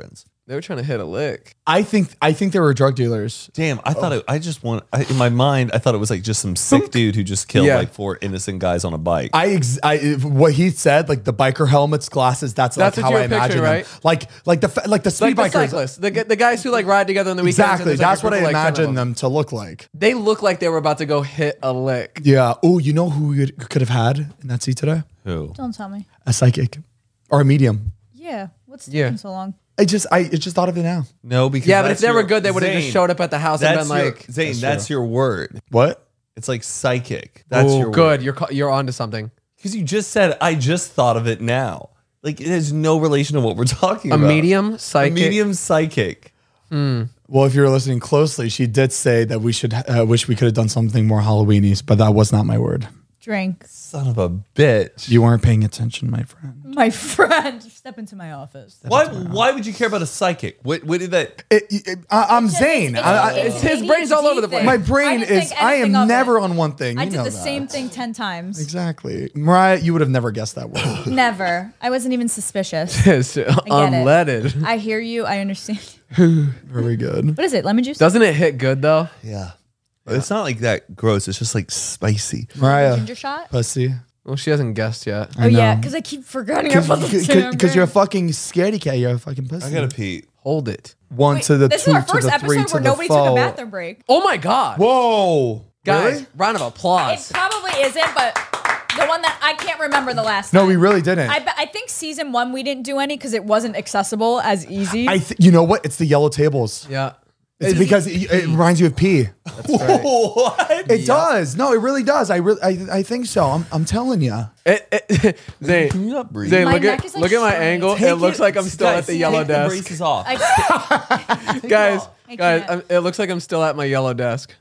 They were trying to hit a lick. I think they were drug dealers. Damn, I thought in my mind, I thought it was like just some sick dude who just killed Yeah. like 4 innocent guys on a bike. What he said, like the biker helmets, glasses. That's That's like what how you I were imagine picturing, them. right? Like the speed Like the bikers. cyclists, the guys who like ride together on the weekends. and Exactly. there's, like, a That's what group I of, like, 10 of imagine them to look like. They look like they were about to go hit a lick. Yeah. Oh, you know who we could have had in that seat today? Who? Don't tell me. A psychic or a medium. Yeah. What's Yeah. taking so long? I just thought of it now. No, because Yeah, but if that's they were your- good, they would have just Zane, showed up at the house and That's been like, Zane, that's your word. What? It's like psychic. That's "Oh, your good, word. you're onto something." Because you just said, I just thought of it now. Like, it has no relation to what we're talking A about. medium A psychic. medium psychic. Well, if you were listening closely, she did say that we should wish we could have done something more Halloweeny, but that was not my word. Drink. Son of a bitch. You weren't paying attention, my friend. My friend, step into my office. Why would you care about a psychic? What did that? I'm Zane. It's his brain's all over the place. My brain is. I am never on one thing. I You did know the that. same thing 10 times. Exactly, Mariah. You would have never guessed that word. Never. I wasn't even suspicious. It's it. unleaded. I hear you. I understand. Very good. What is it? Lemon juice? Doesn't it hit good though? Yeah. It's not like that gross. It's just like spicy. Mariah, Ginger shot? pussy. Well, she hasn't guessed yet. Oh, yeah. Because I keep forgetting about the damn Because you're a drink. fucking scaredy cat. You're a fucking pussy. I gotta pee. Hold it. One Wait, to the this two is our to first the three episode to where the nobody four. took a bathroom break. Oh my god, Whoa, guys! Really? Round of It applause. probably isn't, but the one that I can't remember the last No, time. we really didn't. I think season 1 we didn't do any because it wasn't accessible as easy. You know what? It's the yellow tables. Yeah. It's because it reminds you of pee. What? It does. No, it really does. I think so. I'm telling you. Zane, Can you not breathe? Zane, My look neck at is, like, look at my shredded. angle. Take It looks like I'm still at the yellow take the desk. braces off. Guys, I guys, can't. it looks like I'm still at my yellow desk.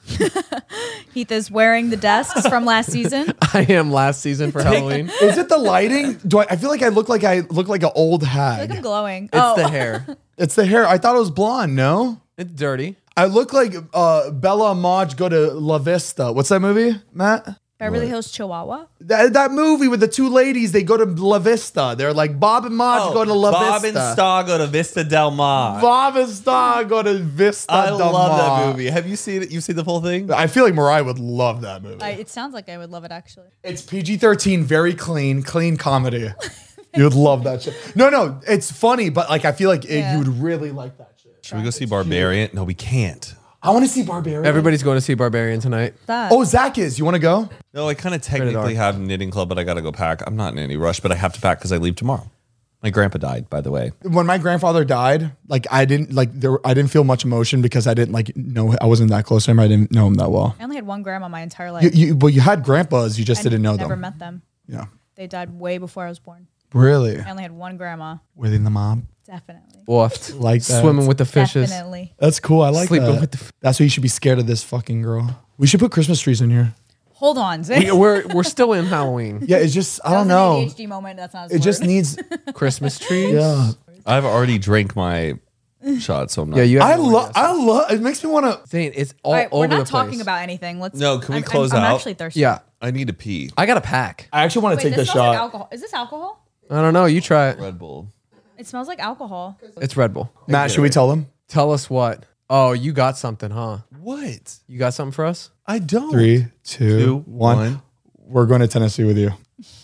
Heath is wearing the desks from last season. I am last season for Halloween. Is it the lighting? I feel like I look like an old I hag. feel like I'm glowing. It's the hair. It's the hair. I thought it was blonde. No, It's dirty. I look like Bella and Maj go to La Vista. What's that movie, Matt? Beverly Hills Chihuahua. That movie with the two ladies, they go to La Vista. They're like Bob and Maj go to La Bob Vista. and Star go to Vista Del Mar. Bob and Star go to Vista. I Del love that Mar. movie. Have you seen it? You've seen the full thing? I feel like Mariah would love that movie. It sounds like I would love it actually. It's PG-13, very clean comedy. You would love that shit. No, it's funny, but like I feel like Yeah. you would really like that shit. Should we go see Barbarian? No, we can't. I want to see Barbarian. Everybody's going to see Barbarian tonight. That. Oh, Zach is. You want to go? No, I kind of technically have knitting club, but I got to go pack. I'm not in any rush, but I have to pack because I leave tomorrow. My grandpa died, by the way. When my grandfather died, like I didn't feel much emotion because I didn't I wasn't that close to him. I didn't know him that well. I only had one grandma my entire life. You had grandpas, you just didn't know Never them. met them. Yeah. They died way before I was born. Really? I only had one grandma. Within the mob. Definitely. Woofed. Like that. Swimming with the fishes. Definitely. That's cool. I like Sleeping that. with the That's why you should be scared of this fucking girl. We should put Christmas trees in here. Hold on, Zay. We're still in Halloween. Yeah, it's just I That don't was know. an ADHD moment. That's not. It just needs. Christmas trees. Yeah. I've already drank my shot, so I'm not. Yeah, you. I have no love. idea. I love. It makes me want to. Zane, it's all All right, over we're the not place. talking about anything. Let's. No, can we I'm- close I'm out? actually thirsty. Yeah, I need to pee. I got a pack. I actually want to Wait, take the this smells like shot. alcohol. Is this alcohol? I don't know. You try it. Red Bull. It smells like alcohol. It's Red Bull. Matt, should we tell them? Tell us what. Oh, you got something, huh? What? You got something for us? I don't. 3, 2, Two, 1. one. We're going to Tennessee with you.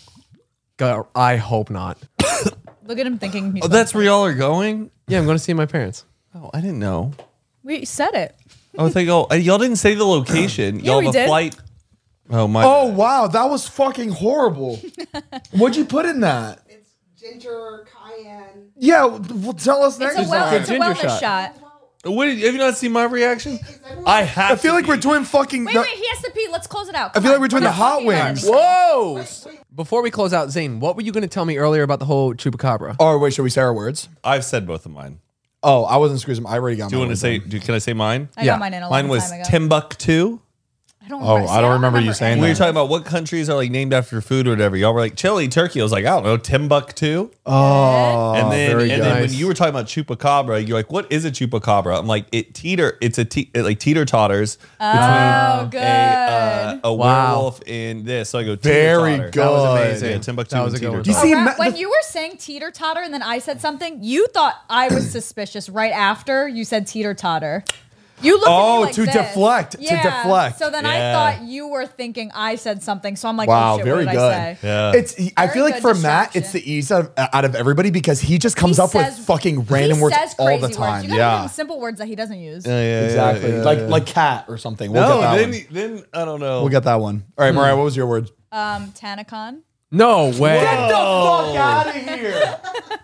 God, I hope not. Look at him thinking. He's Oh, that's where y'all are going? Yeah, I'm going to see my parents. Oh, I didn't know. We said it. Oh, thank y'all. Y'all didn't say the location. Y'all we have a did. flight. Oh my. Oh wow, that was fucking horrible. What'd you put in that? It's ginger, cayenne. Yeah, well, tell us next It's a, time. it's a ginger wellness shot. shot. What, have you not seen my reaction? I have. I feel like we're doing fucking. Wait, wait. He has to pee. Let's close it out. I feel like we're doing the hot wings. Whoa! Before we close out, Zane, what were you going to tell me earlier about the whole chupacabra? Oh wait, should we say our words? I've said both of mine. Oh, I wasn't squeezing. I already got. Do you mine. want to say? Can I say mine? I Yeah. got mine in a long Mine was time ago. Timbuktu. I don't Oh, remember. I don't remember you saying We were that. talking about what countries are like named after food or whatever. Y'all were like Chile, Turkey. I was like, I don't know, Timbuktu. Oh, And then, very and good. then when you were talking about chupacabra, you're like, what is a chupacabra? I'm like, it like teeter totters Oh, between good. a Wow. werewolf and this. So I go Very teeter-totter. good. That was amazing. Yeah, Timbuktu That was and a good one. Do you teeter-totter. see, When you were saying teeter totter and then I said something, you thought I was suspicious right after you said teeter totter. You looked at me like to this. deflect, to Yeah. deflect. So then I Yeah. thought you were thinking I said something. So I'm like, Wow, oh shit, very what did good. I say? Yeah. I Very feel like good for Matt, distraction. it's the ease out of everybody because he just comes He up with says- fucking random he words says all crazy the words. time. You gotta give Yeah, him simple words that he doesn't use. exactly. Like cat or something. We'll No, get that then, one. then I don't know. We'll get that one. All right, Mariah, what was your word? Tanacon. No way. Get the fuck out of here!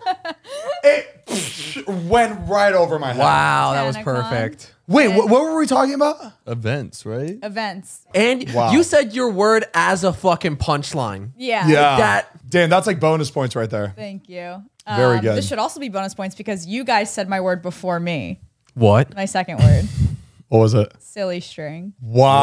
It went right over my head. Wow, that was Tanacon. perfect. Wait, what were we talking about? Events, right? Events. And Wow. you said your word as a fucking punchline. Yeah. Yeah, that- damn, that's like bonus points right there. Thank you. Very good. This should also be bonus points because you guys said my word before me. What? My second word. What was it? Silly string.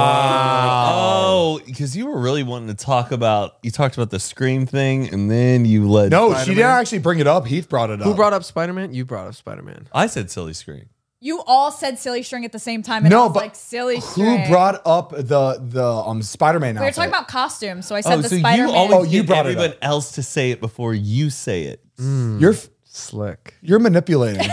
Wow. Oh, because you were really wanting to talk about. You talked about the Scream thing, and then you led. No, she Spider-Man. didn't actually bring it up. Heath brought it up. Who brought up Spider-Man? You brought up Spider-Man. I said silly Scream. You all said silly string at the same time, and I No, was but like silly string. who brought up the Spider-Man We were outfit? talking about costumes, so I said the so Spider-Man. you always Oh, you get brought it everyone up. else to say it before you say it. Slick. You're manipulating.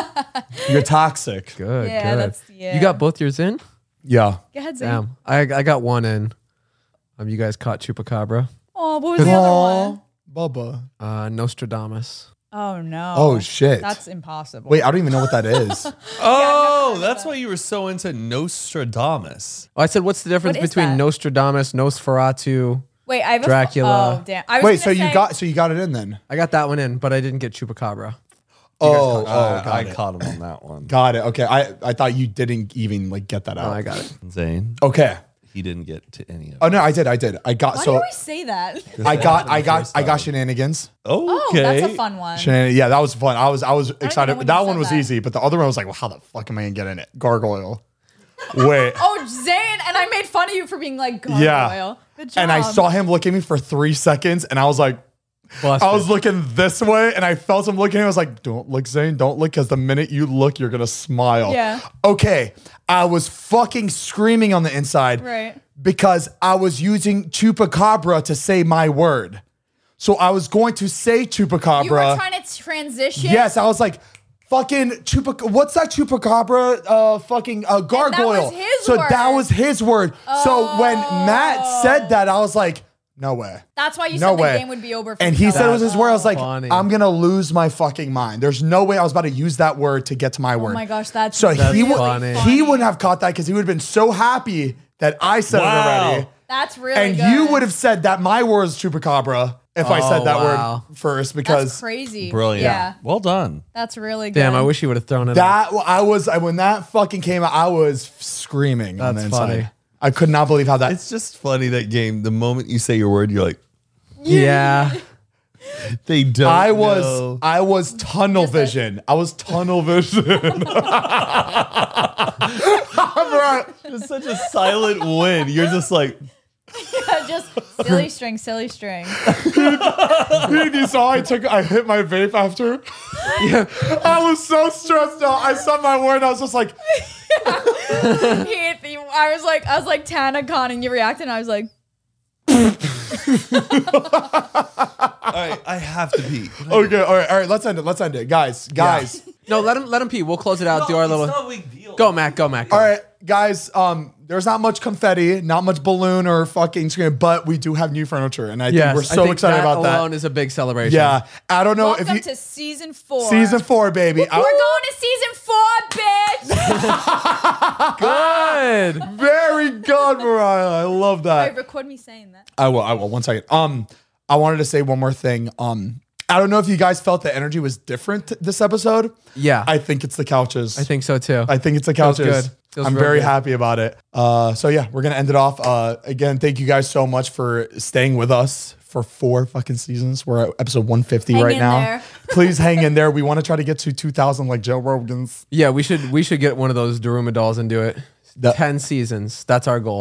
You're toxic. Good. Yeah, good. that's- yeah. You got both yours in? Yeah. Go ahead, Zane. Damn. I got one in. You guys caught Chupacabra. Oh, what was the other one? Bubba. Nostradamus. Oh no. Oh, shit. That's impossible. Wait, I don't even know what that is. Oh, that's why you were so into Nostradamus. Oh, I said, what's the difference What is between that? Nostradamus, Nosferatu? Wait, I have Dracula. Oh, damn. I was Wait, gonna say- you got it in then? I got that one in, but I didn't get Chupacabra. Oh, I got it. caught him on that one. Got it. Okay. I thought you didn't even like get that out. Oh, I got it. Zane, Okay. he didn't get to any of it. Oh no, I did. I got Why do so we say that? I got shenanigans. Oh, Okay. that's a fun one. Yeah, that was fun. I was excited. know when That you one said was that. easy, but the other one was like, well, how the fuck am I gonna get in it? Gargoyle. Wait. Oh, Zane, and I made fun of you for being like gargoyle. Yeah. Good job. And I saw him look at me for 3 seconds, and I was like, Busted. I was looking this way, and I felt him looking at me. I was like, don't look, Zane, don't look, because the minute you look, you're gonna smile. Yeah. Okay. I was fucking screaming on the inside. Right. Because I was using chupacabra to say my word. So I was going to say chupacabra. You were trying to transition. Yes, I was like, fucking what's that chupacabra? Gargoyle. his so word. that was his word. So when Matt said that, I was like, no way. That's why you No said way. the game would be over. For And he said it was his word. I was like, funny. I'm gonna lose my fucking mind. There's no way I was about to use that word to get to my word. Oh my gosh, that's So he would funny. he wouldn't have caught that because he would have been so happy that I said it already. That's really And good. you would have said that my word is chupacabra if I said that wow. word first That's because crazy. Brilliant. Yeah, Well done. that's really good. Damn, I wish you would have thrown it. that when that fucking came out, I was screaming on the That's inside. funny. I could not believe how that. It's just funny that game. The moment you say your word, you're like, Yeah. they don't. I know. was tunnel vision. I was tunnel vision. Right. It's such a silent win. You're just like, Just silly string, silly string. You saw I hit my vape after. Yeah. I was so stressed out. I said my word. I was just like, I was like Tanacon, and you reacted, and I was like, all right, I have to pee. okay, all right. Let's end it, guys. No, let him pee. We'll close it out. Do our little. It's not a big deal. Go, Matt. Go, Matt. Go. All right, guys. There's not much confetti, not much balloon or fucking screen, but we do have new furniture, and I think Yes, we're so excited that about that. alone is a big celebration. Yeah, I don't know "Welcome if you to season 4. season 4, baby. We're going to season 4, bitch." Good. Very good, Mariah. I love that. Wait, record me saying that. I will. 1 second. I wanted to say one more thing. I don't know if you guys felt the energy was different this episode. Yeah. I think it's the couches. I think so too. I think it's the Feels couches. good. Feels I'm real very good. happy about it. So yeah, we're gonna end it off. Again, thank you guys so much for staying with us for 4 fucking seasons. We're at episode 150 Hang right in now. there. Please hang in there. We want to try to get to 2,000 like Joe Rogan's. Yeah, we should get one of those Daruma dolls and do it. That- 10 seasons. That's our goal.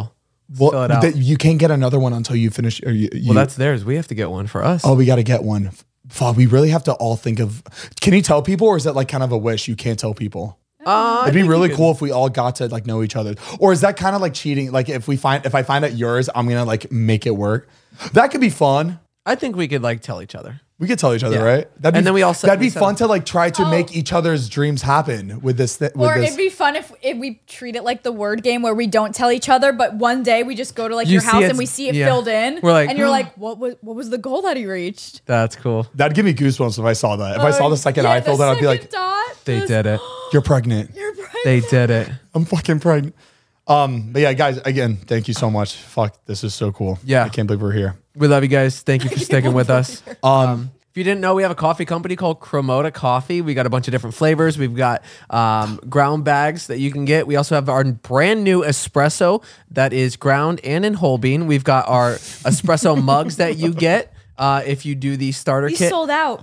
fill it out. You can't get another one until you finish. Or Well, that's theirs. We have to get one for us. Oh, we got to get one. Fuck, we really have to all think of. Can you tell people, or is that like kind of a wish you can't tell people? It'd be really cool if we all got to like know each other. Or is that kind of like cheating? Like if I find out yours, I'm gonna like make it work. That could be fun. I think we could like tell each other. We could tell each other, Yeah. right? And then we all set- that'd we be set fun up- to like try to make each other's dreams happen with this. Or it'd be fun if we treat it like the word game where we don't tell each other, but one day we just go to like You your see house it- and we see it yeah. filled in. We're like, and you're like, what was the goal that he reached? That's cool. That'd give me goosebumps if I saw that. If I saw the second eye filled in, I'd be like, They did it. "You're pregnant. You're pregnant. They did it. I'm fucking pregnant." But yeah, guys, again, thank you so much. Fuck, this is so cool. Yeah. I can't believe we're here. We love you guys. Thank you for sticking with us. If you didn't know, we have a coffee company called Cremota Coffee. We got a bunch of different flavors. We've got ground bags that you can get. We also have our brand new espresso that is ground and in whole bean. We've got our espresso mugs that you get if you do the starter These kit. sold out.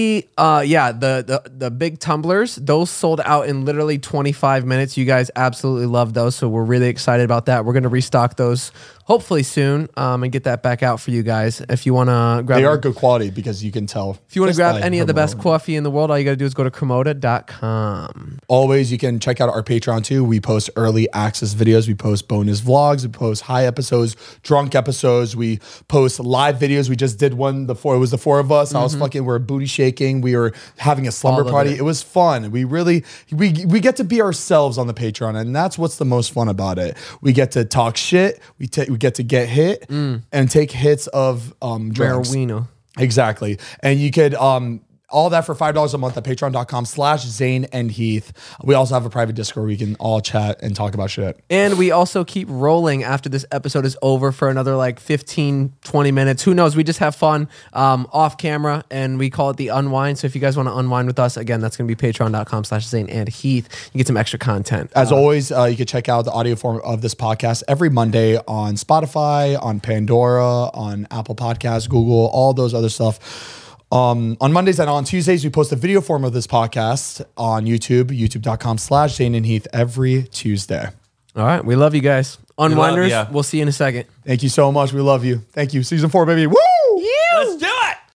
The big tumblers, those sold out in literally 25 minutes. You guys absolutely love those, so we're really excited about that. We're going to restock those hopefully soon and get that back out for you guys. If you want to grab They are good quality because you can tell. if you want to just grab by any of the best Cremota. coffee in the world, all you got to do is go to cremota.com. Always, you can check out our Patreon too. We post early access videos. We post bonus vlogs. We post high episodes, drunk episodes. We post live videos. We just did one. It was the four of us. I was fucking. We were booty shaking. We were having a slumber All of party. it. It was fun. We get to be ourselves on the Patreon, and that's what's the most fun about it. We get to talk shit. We get to get hit and take hits of drugs. Marijuana. Exactly. And you could all that for $5 a month at patreon.com/Zane and Heath. We also have a private Discord where we can all chat and talk about shit. And we also keep rolling after this episode is over for another like 15, 20 minutes. Who knows? We just have fun off camera and we call it the unwind. So if you guys want to unwind with us, again, that's going to be patreon.com/Zane and Heath. You get some extra content. As always, you can check out the audio form of this podcast every Monday on Spotify, on Pandora, on Apple Podcasts, Google, all those other stuff. On Mondays and on Tuesdays, we post a video form of this podcast on YouTube, youtube.com/Zane and Heath every Tuesday. All right. We love you guys. Unwinders, ya. we'll see you in a second. Thank you so much. We love you. Thank you. Season 4, baby. Woo!